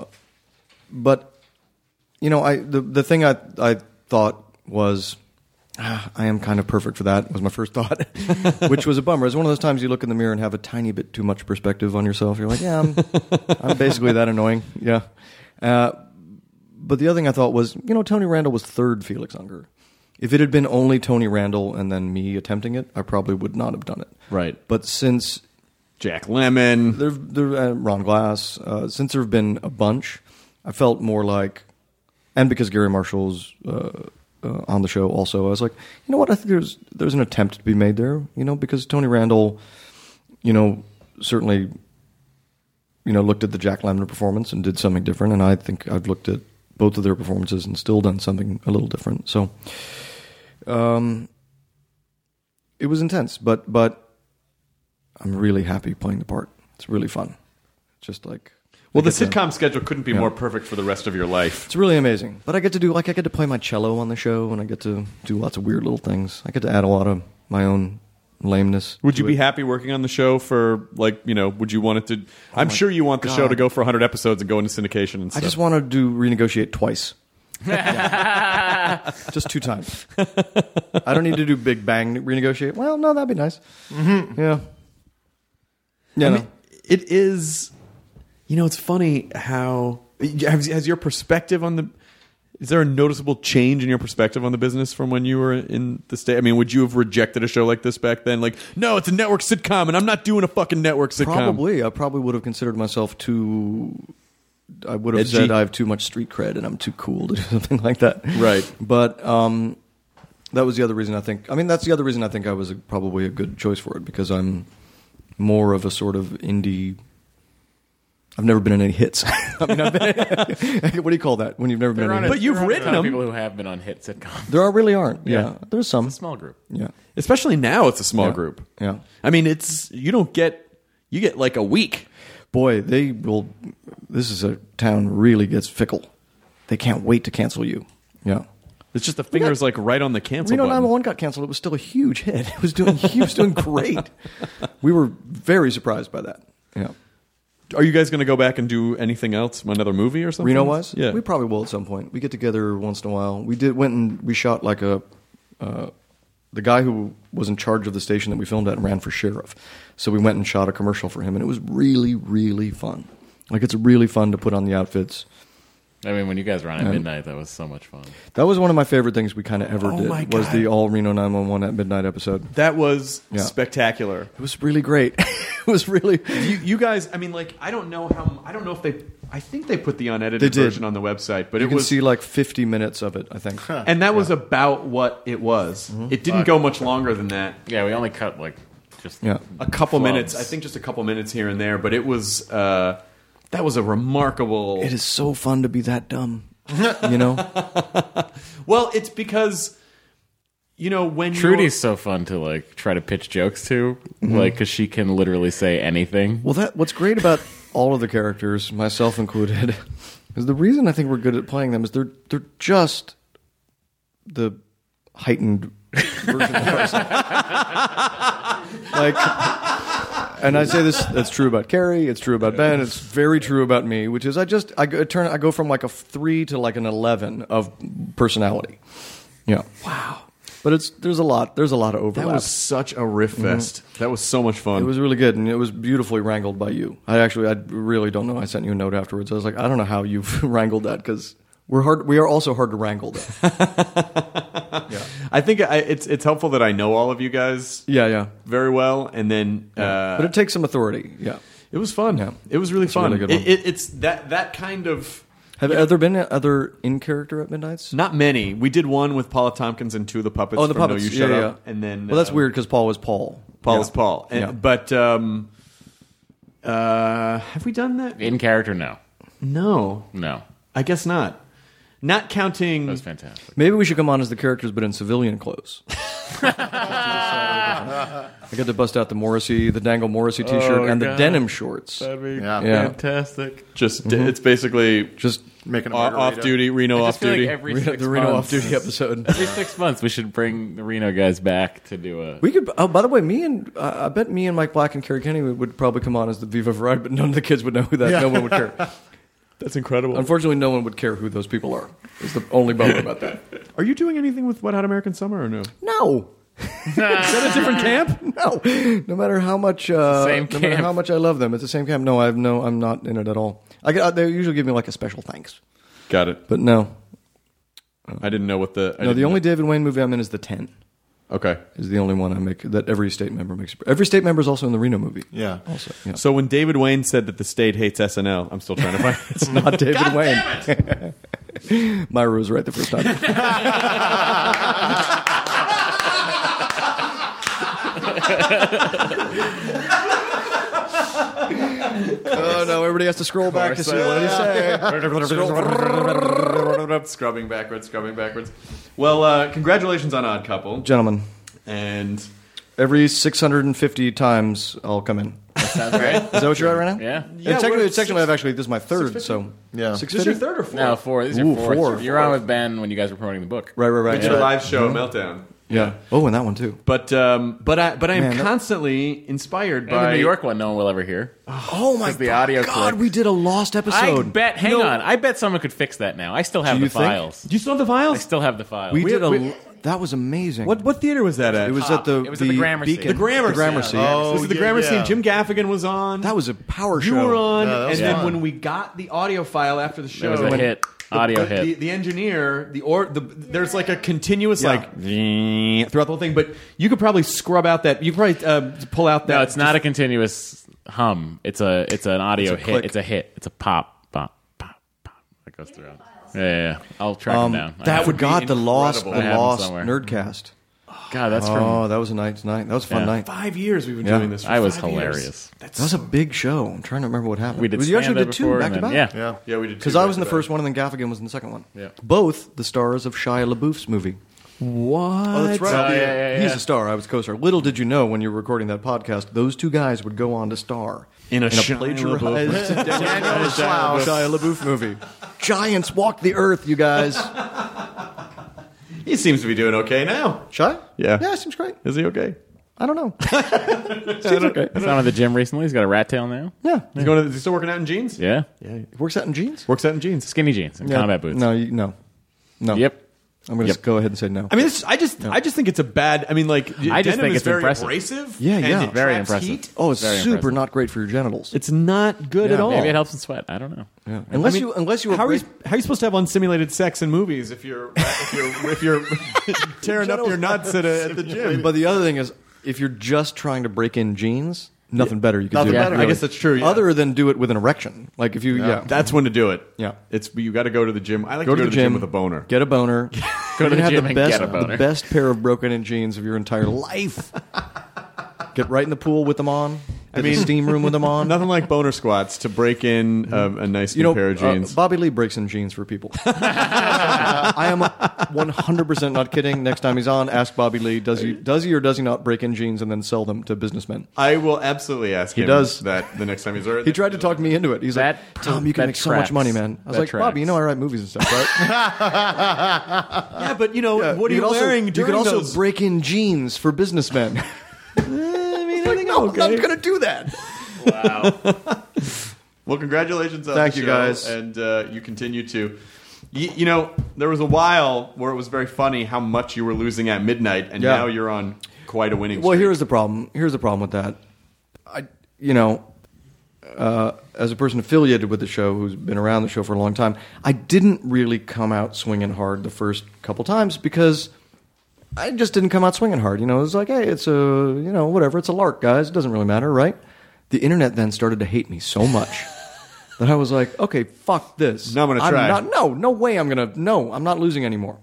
but you know, I the the thing I I thought was. Ah, I am kind of perfect for that, was my first thought, which was a bummer. It's one of those times you look in the mirror and have a tiny bit too much perspective on yourself. You're like, yeah, I'm, I'm basically that annoying. Yeah. Uh, but the other thing I thought was, you know, Tony Randall was third Felix Unger. If it had been only Tony Randall and then me attempting it, I probably would not have done it. Right. But since Jack Lemmon. there, there, uh, Ron Glass, uh, since there have been a bunch, I felt more like, and because Gary Marshall's uh, uh, on the show also, I was like, you know what, I think there's there's an attempt to be made there, you know, because Tony Randall, you know, certainly, you know, looked at the Jack Lemmon performance and did something different, and I think I've looked at both of their performances and still done something a little different. So, um, it was intense, but but I'm really happy playing the part. It's really fun. Just like Well, the I get to- sitcom schedule couldn't be Yeah. more perfect for the rest of your life. It's really amazing. But I get to do like I get to play my cello on the show, and I get to do lots of weird little things. I get to add a lot of my own lameness. Would you to be it. happy working on the show for like you know? Would you want it to? I'm sure you want the show God. to go for one hundred episodes and go into syndication and I stuff. just want to do renegotiate twice. Just two times. I don't need to do big bang renegotiate. Well, no, that'd be nice. Mm-hmm. Yeah. Yeah. I no. mean, it is. You know, it's funny how has, has your perspective on the is there a noticeable change in your perspective on the business from when you were in the state? I mean, would you have rejected a show like this back then? Like, no, it's a network sitcom, and I'm not doing a fucking network sitcom. Probably, I probably would have considered myself too. I would have Edgy. said I have too much street cred and I'm too cool to do something like that. Right. But um, that was the other reason I think. I mean, that's the other reason I think I was a, probably a good choice for it, because I'm more of a sort of indie. I've never been in any hits. I mean, I've been. What do you call that when you've never been in any a- hits? But you've there aren't a written ton of them. People who have been on hit sitcoms. There are really aren't. Yeah, Yeah. there's some. It's a small group. Yeah, Especially now, it's a small Yeah. group. yeah. I mean, it's you don't get you get like a week. Boy, they will. This is a town really gets fickle. They can't wait to cancel you. Yeah. It's just the fingers like right on the cancel Reno button. nine one one got canceled. It was still a huge hit. It was doing. He was doing great. We were very surprised by that. Yeah. Are you guys going to go back and do anything else? Another movie or something? Reno was. Yeah. We probably will at some point. We get together once in a while. We did went and we shot like a. Uh, the guy who was in charge of the station that we filmed at ran for sheriff, so we went and shot a commercial for him, and it was really, really fun. Like, it's really fun to put on the outfits. I mean, when you guys were on at midnight, that was so much fun. That was one of my favorite things we kind of ever Oh did. my Was God. the all Reno nine one one at midnight episode. That was Yeah. spectacular. It was really great. It was really. You, you guys, I mean, like, I don't know how. I don't know if they. I think they put the unedited They did. version on the website, but You it can was. see like fifty minutes of it, I think. and that was about what it was. Mm-hmm. It didn't go much longer than that. Yeah, we only cut like just Yeah. A couple Flubs. minutes. I think just a couple minutes here and there, but it was. Uh, that was a remarkable. It is so fun to be that dumb. You know? Well, it's because. You know, when Trudy's so fun to like try to pitch jokes to, like because she can literally say anything. Well, that what's great about all of the characters, myself included, is the reason I think we're good at playing them is they're they're just the heightened version of ourselves. Like, and I say this, that's true about Carrie, it's true about Ben, it's very true about me, which is I just I go, turn I go from like a three to like an eleven of personality. Yeah. Wow. But it's there's a lot there's a lot of overlap. That was such a riff fest. That was so much fun. It was really good, and it was beautifully wrangled by you. I actually, I really don't know. I sent you a note afterwards. I was like, I don't know how you've wrangled that, because we're hard. We are also hard to wrangle. Though. yeah, I think I, it's it's helpful that I know all of you guys yeah, yeah. very well, and then uh, But it takes some authority. Yeah. it was fun. Yeah. It was really It's a fun. really good It- one. it- it's that that kind of Have, have there been other in character at Midnight's? not many. We did one with Paula Tompkins and two of the puppets. Oh, the from puppets. No, You yeah, Shut yeah. Up, and then well, that's uh, weird because Paul was Paul. Paul yeah. is Paul, and, Yeah. but um, uh, have we done that? In character, no, No, no, I guess not. Not counting. that was fantastic. Maybe we should come on as the characters, but in civilian clothes. I got to bust out the Morrissey, the Dangle Morrissey T-shirt, Oh, and the God. denim shorts. That'd be Yeah. Yeah. fantastic. Just it's basically Just Making a off, margarita. off duty, Reno I off just feel duty. like every Reno- six the Reno months, off-duty episode. Every six months, we should bring the Reno guys back to do a. We could. Oh, by the way, me and uh, I bet me and Mike Black and Kerry Kenny would, would probably come on as the Viva Variety, but none of the kids would know who that. No one would care. That's incredible. Unfortunately, no one would care who those people are. Is the only bummer about that. Are you doing anything with Wet Hot American Summer or no? No, Is that a different camp? no. No matter how much, uh, Same no matter camp. how much I love them, it's the same camp. No, I've no, I'm not in it at all. I get, uh, they usually give me like a special thanks, Got it. but no, I didn't know what the. I no. The didn't only know- David Wayne movie I'm in is the Ten. Okay. Is the only one I make that every state member makes. Every state member is also in the Reno movie. Yeah. Also, yeah. So when David Wayne said that the state hates S N L, I'm still trying to find it. It's not David Wayne. Myra was right the first time. Oh no! Everybody has to scroll back to see what he said. Scrubbing backwards, scrubbing backwards. Well, uh, congratulations on Odd Couple. Gentlemen, And every six hundred fifty times I'll come in. Sounds great. Is that what you're at right now? Yeah. Yeah, And technically, we're- it's actually, I've actually, this is my third, so Yeah. six is this your fifty. third or fourth? No, four. This is your Ooh, fourth. four. You're on with Ben when you guys were promoting the book. Right, right, right. We did a Yeah. live show, Meltdown. Yeah. Oh, and that one too. But um, but I but I am Man, that- constantly inspired And by the New York one, no one will ever hear. Oh my the audio God! clip. We did a lost I episode. bet. Hang No. on. I bet someone could fix that now. I still have Do the you think? files. Do you still have the I files? still have the files. we, did a. we- That was amazing. What what theater was that at? It was Pop. at the It was at the the Gramercy. Beacon. the Gramercy. The Gramercy. Yeah. Oh, this is the yeah, Gramercy. yeah. And Jim Gaffigan was on. That was a power you show. were on, Yeah, that was and then fun. when we got the audio file after the show, was a when hit. the- Audio the, hit. The, the engineer, the or the there's like a continuous Yeah. like throughout the whole thing, but you could probably scrub out that. You could probably uh, pull out that. No, it's not a continuous hum. It's a it's an audio It's a hit. click. It's a hit. It's a pop, pop, pop, pop. That goes throughout. Yeah, yeah, yeah. I'll track Um, them down. that I- would forgot the lost, incredible. the I have 'em lost somewhere. Nerdcast. God, that's Oh, from. that was a nice night. That was a fun Yeah. night. five years we've been Yeah. doing this. For I was five years. hilarious. That was a big show. I'm trying to remember what happened. We did You actually stand-up did two before, back to and back. then- Yeah. Yeah, we did. Because two I was in the back-to-back. first one, and then Gaffigan was in the second one. Yeah. Both the stars of Shia LaBeouf's movie. What? Oh, that's right. Oh, yeah, yeah, yeah. He's a star. I was co-star. Little did you know when you were recording that podcast, those two guys would go on to star In a Shia plagiarized LaBeouf. Daniel Slough Shia LaBeouf movie. Giants walk the earth, you guys. He seems to be doing okay now. Shia? Yeah. Yeah, seems great. Is he okay? I don't know. Seems okay. I found at the gym recently. He's got a rat tail now. Yeah. He's going. To, is he still working out in jeans? Yeah, Yeah. He works out in jeans? Works out in jeans. skinny jeans and Yeah. combat boots. No, you, no. No. Yep. I'm going to Yep. go ahead and say no. I mean, this, I just, I just think it's a bad. I mean, like, I just denim think is it's very impressive. abrasive. Yeah, and yeah. it Very traps impressive. heat. oh, it's very super impressive. not great for your genitals. It's not good Yeah. at all. Maybe it helps in sweat. I don't know. Yeah. Unless I mean, you, unless you were how are you, break- how are you supposed to have unsimulated sex in movies if you're if you're if you're tearing up your nuts at, a, at the gym? But the other thing is, if you're just trying to break in jeans, nothing better you can Nothing do. better. I guess that's true. Yeah. Other than do it with an erection. Like if you, yeah. That's when to do it. Yeah. it's you got to go to the gym. I like Go to to go the to the gym gym with a boner. Get a boner. Go to You the have gym the and best, get a boner. the best pair of broken in jeans of your entire life. Get right in the pool with them on. I mean- mean, steam room with them on. Nothing like boner squats to break in a, a nice You new know, pair of uh, jeans. Bobby Lee breaks in jeans for people. I am one hundred percent not kidding. Next time he's on, ask Bobby Lee, does he does he or does he not break in jeans and then sell them to businessmen? I will absolutely ask him does. that the next time he's there. He tried to talk me into it. He's That- like, Tom, you can that make so much tracks. money, man. I was That like, tracks. Bobby, you know I write movies and stuff, right? Yeah, but you know what are you you could also, wearing You during could also those? break in jeans for businessmen. I mean, I like, think no, I'm I'm not okay. going to do that. Well, congratulations on Thank the you, show, guys. and uh, you continue to. You, you know, there was a while where it was very funny how much you were losing at midnight, and Yeah. now you're on quite a winning. Well, streak. here's the problem. Here's the problem with that. I, you know, uh, as a person affiliated with the show, who's been around the show for a long time, I didn't really come out swinging hard the first couple times because I just didn't come out swinging hard. You know, it was like, hey, it's a, you know, whatever, it's a lark, guys. It doesn't really matter, right? The internet then started to hate me so much that I was like, okay, fuck this. Now I'm gonna try. Not, no, no way I'm gonna. No, I'm not losing anymore.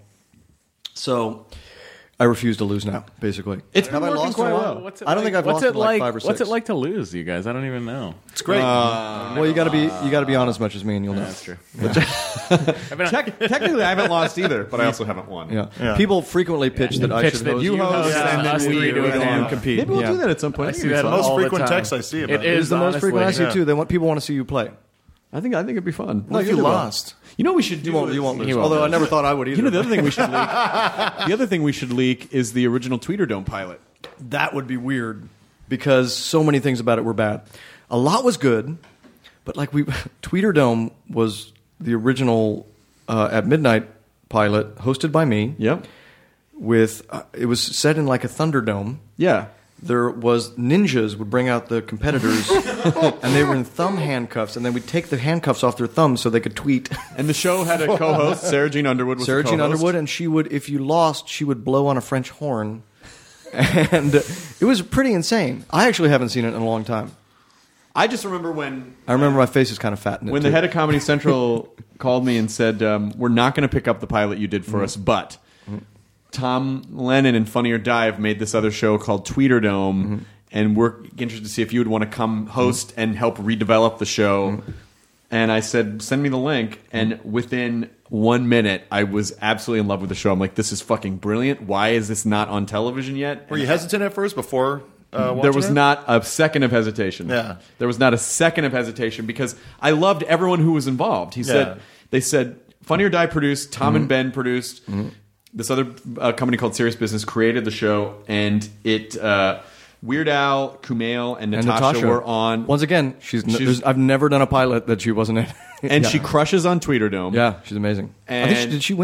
So I refuse to lose now. Basically, It's have been I working lost quite in a well. while? What's it I don't like- think I've what's lost it in like like, five or six. What's it like to lose, you guys? I don't even know. It's great. Well, you got to be you got to be on as much as me, and you'll know. That's true. I've been- Tec- technically, I haven't lost either, but I also haven't won. Yeah. Yeah. People frequently pitch that I Pitch should that host. you host, Yeah. and then us we three do do it it and and compete. Maybe we'll Yeah. do that at some point. I I see think, that it'd be fun. Most all the frequent time. texts I see It about it. It is is the most honestly. frequent I see Yeah. too. They want people want to see you play. I think I think it'd be fun. What if you you will. lost? You know what we should do? You won't. You won't is- lose. won't Although I lose. never thought I would either. You know the other thing we should leak. The other thing we should leak is the original Tweeter Dome pilot. that would be weird because so many things about it were bad. A lot was good, but like we, Tweeter Dome was the original uh, at midnight pilot hosted by me. Yep. With uh, it was set in like a Thunderdome. Yeah. There was ninjas would bring out the competitors, and they were in thumb handcuffs, and then we'd take the handcuffs off their thumbs so they could tweet. And the show had a co-host, Sarah Jean Underwood. Was Sarah the Jean co-host. Underwood, and she would, if you lost, she would blow on a French horn, and it was pretty insane. I actually haven't seen it in a long time. I just remember when I remember my face is kind of fat in it. when too. the head of Comedy Central called me and said, um, "We're not going to pick up the pilot you did for us, but Tom Lennon and Funny or Die have made this other show called Tweeter Dome, and we're interested to see if you would want to come host and help redevelop the show." And I said, "Send me the link." And within one minute, I was absolutely in love with the show. I'm like, "This is fucking brilliant. Why is this not on television yet?" Were you hesitant at first before? Uh, There watching was it? not a second of hesitation. Yeah. There was not a second of hesitation because I loved everyone who was involved. He said, they said, Funny or Die produced, Tom Mm-hmm. and Ben produced, this other uh, company called Serious Business created the show, and it, uh, Weird Al, Kumail, and and Natasha, Natasha were on. Once again, she's, n- She's- there's- I've never done a pilot that she wasn't in. and yeah. she crushes on Tweeter Dome. yeah, she's amazing. I think she, And- did she win?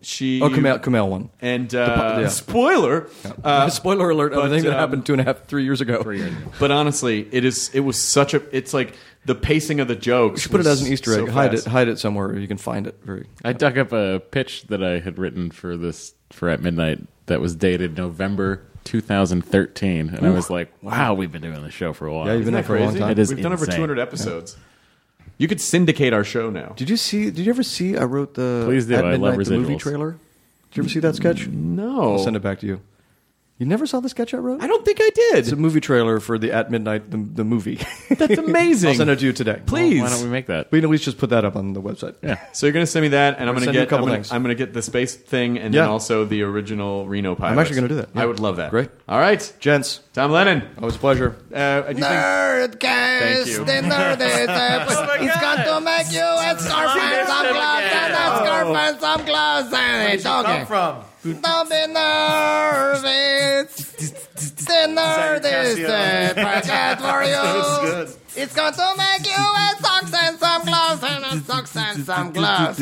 she Oh, Kumail, Kumail won. and uh, yeah. spoiler. Uh, Spoiler alert! but, Of a thing that um, happened two and a half, three years ago. Three years ago. But honestly, it is. It was such a. It's like the pacing of the jokes. You should put it was as an Easter egg. so hide fast. it. Hide it somewhere where you can find it. Very. I dug up a pitch that I had written for this for At Midnight that was dated November two thousand thirteen, and I was like, "Wow, we've been doing this show for a while." Yeah, you've been there for a long Crazy? time. It is We've done over insane. two hundred episodes. You could syndicate our show now. Did you see? Did you ever see? I wrote the Please do. At I Midnight, love the movie residuals. trailer. Did you ever see that sketch? No, I'll send it back to you. You never saw the sketch I wrote? I don't think I did. It's a movie trailer for the At Midnight the, the movie. That's amazing. I'll send it to you today. Please. Why don't we make that? We can at least just put that up on the website. Yeah. So you're going to send me that, and I'm going to send you a get. couple I'm gonna, things. I'm going to get the space thing, and Yeah. then also the original Reno pilot. I'm actually gonna do that. I Yeah. would love that. Great. All right, Gents, Tom Lennon. always a pleasure. Uh, do you think? Nerdcast, Thank you. the Nerdist. It's got to make you a scarf and some gloves and a scarf and some gloves and a doggy. from? Don't be nervous. The Nerdist uh, podcast for you. Good. It's going to make you a socks and some gloves and a socks and some gloves.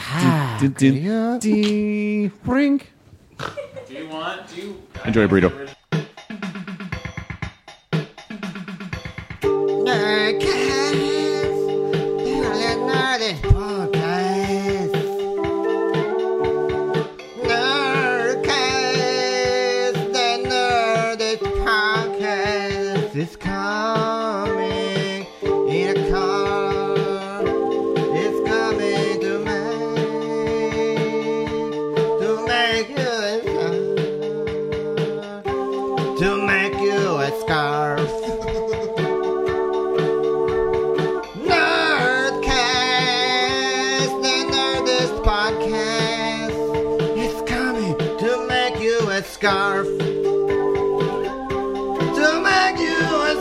Rink. Do you want? Do you Enjoy a burrito. Nerdcast, the Nerdist podcast. Nerdcast, the Nerdist podcast is coming in a car. It's coming to make to make you a to make you a scarf. Nerdcast, the Nerdist podcast. It's coming to make you a scarf. To make you a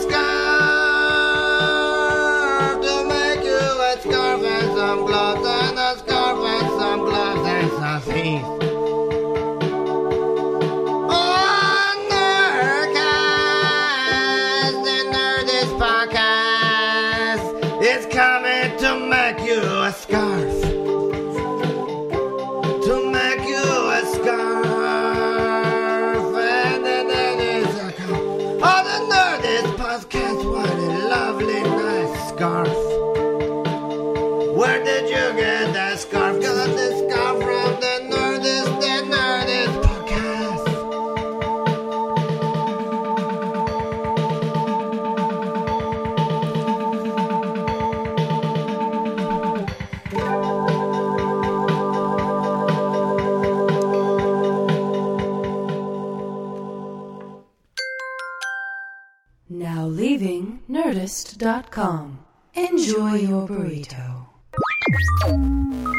scarf. To make you a scarf and some gloves and a scarf and some gloves and some things. Oh, Nerdcast, the Nerdist podcast is coming to make you a scarf. To make you a scarf. And then it is a oh, the Nerdist podcast, what a lovely, nice scarf. Where did you get that scarf? Got this scarf from the Nerdist, the Nerdist podcast. Now leaving Nerdist dot com. Enjoy your burrito.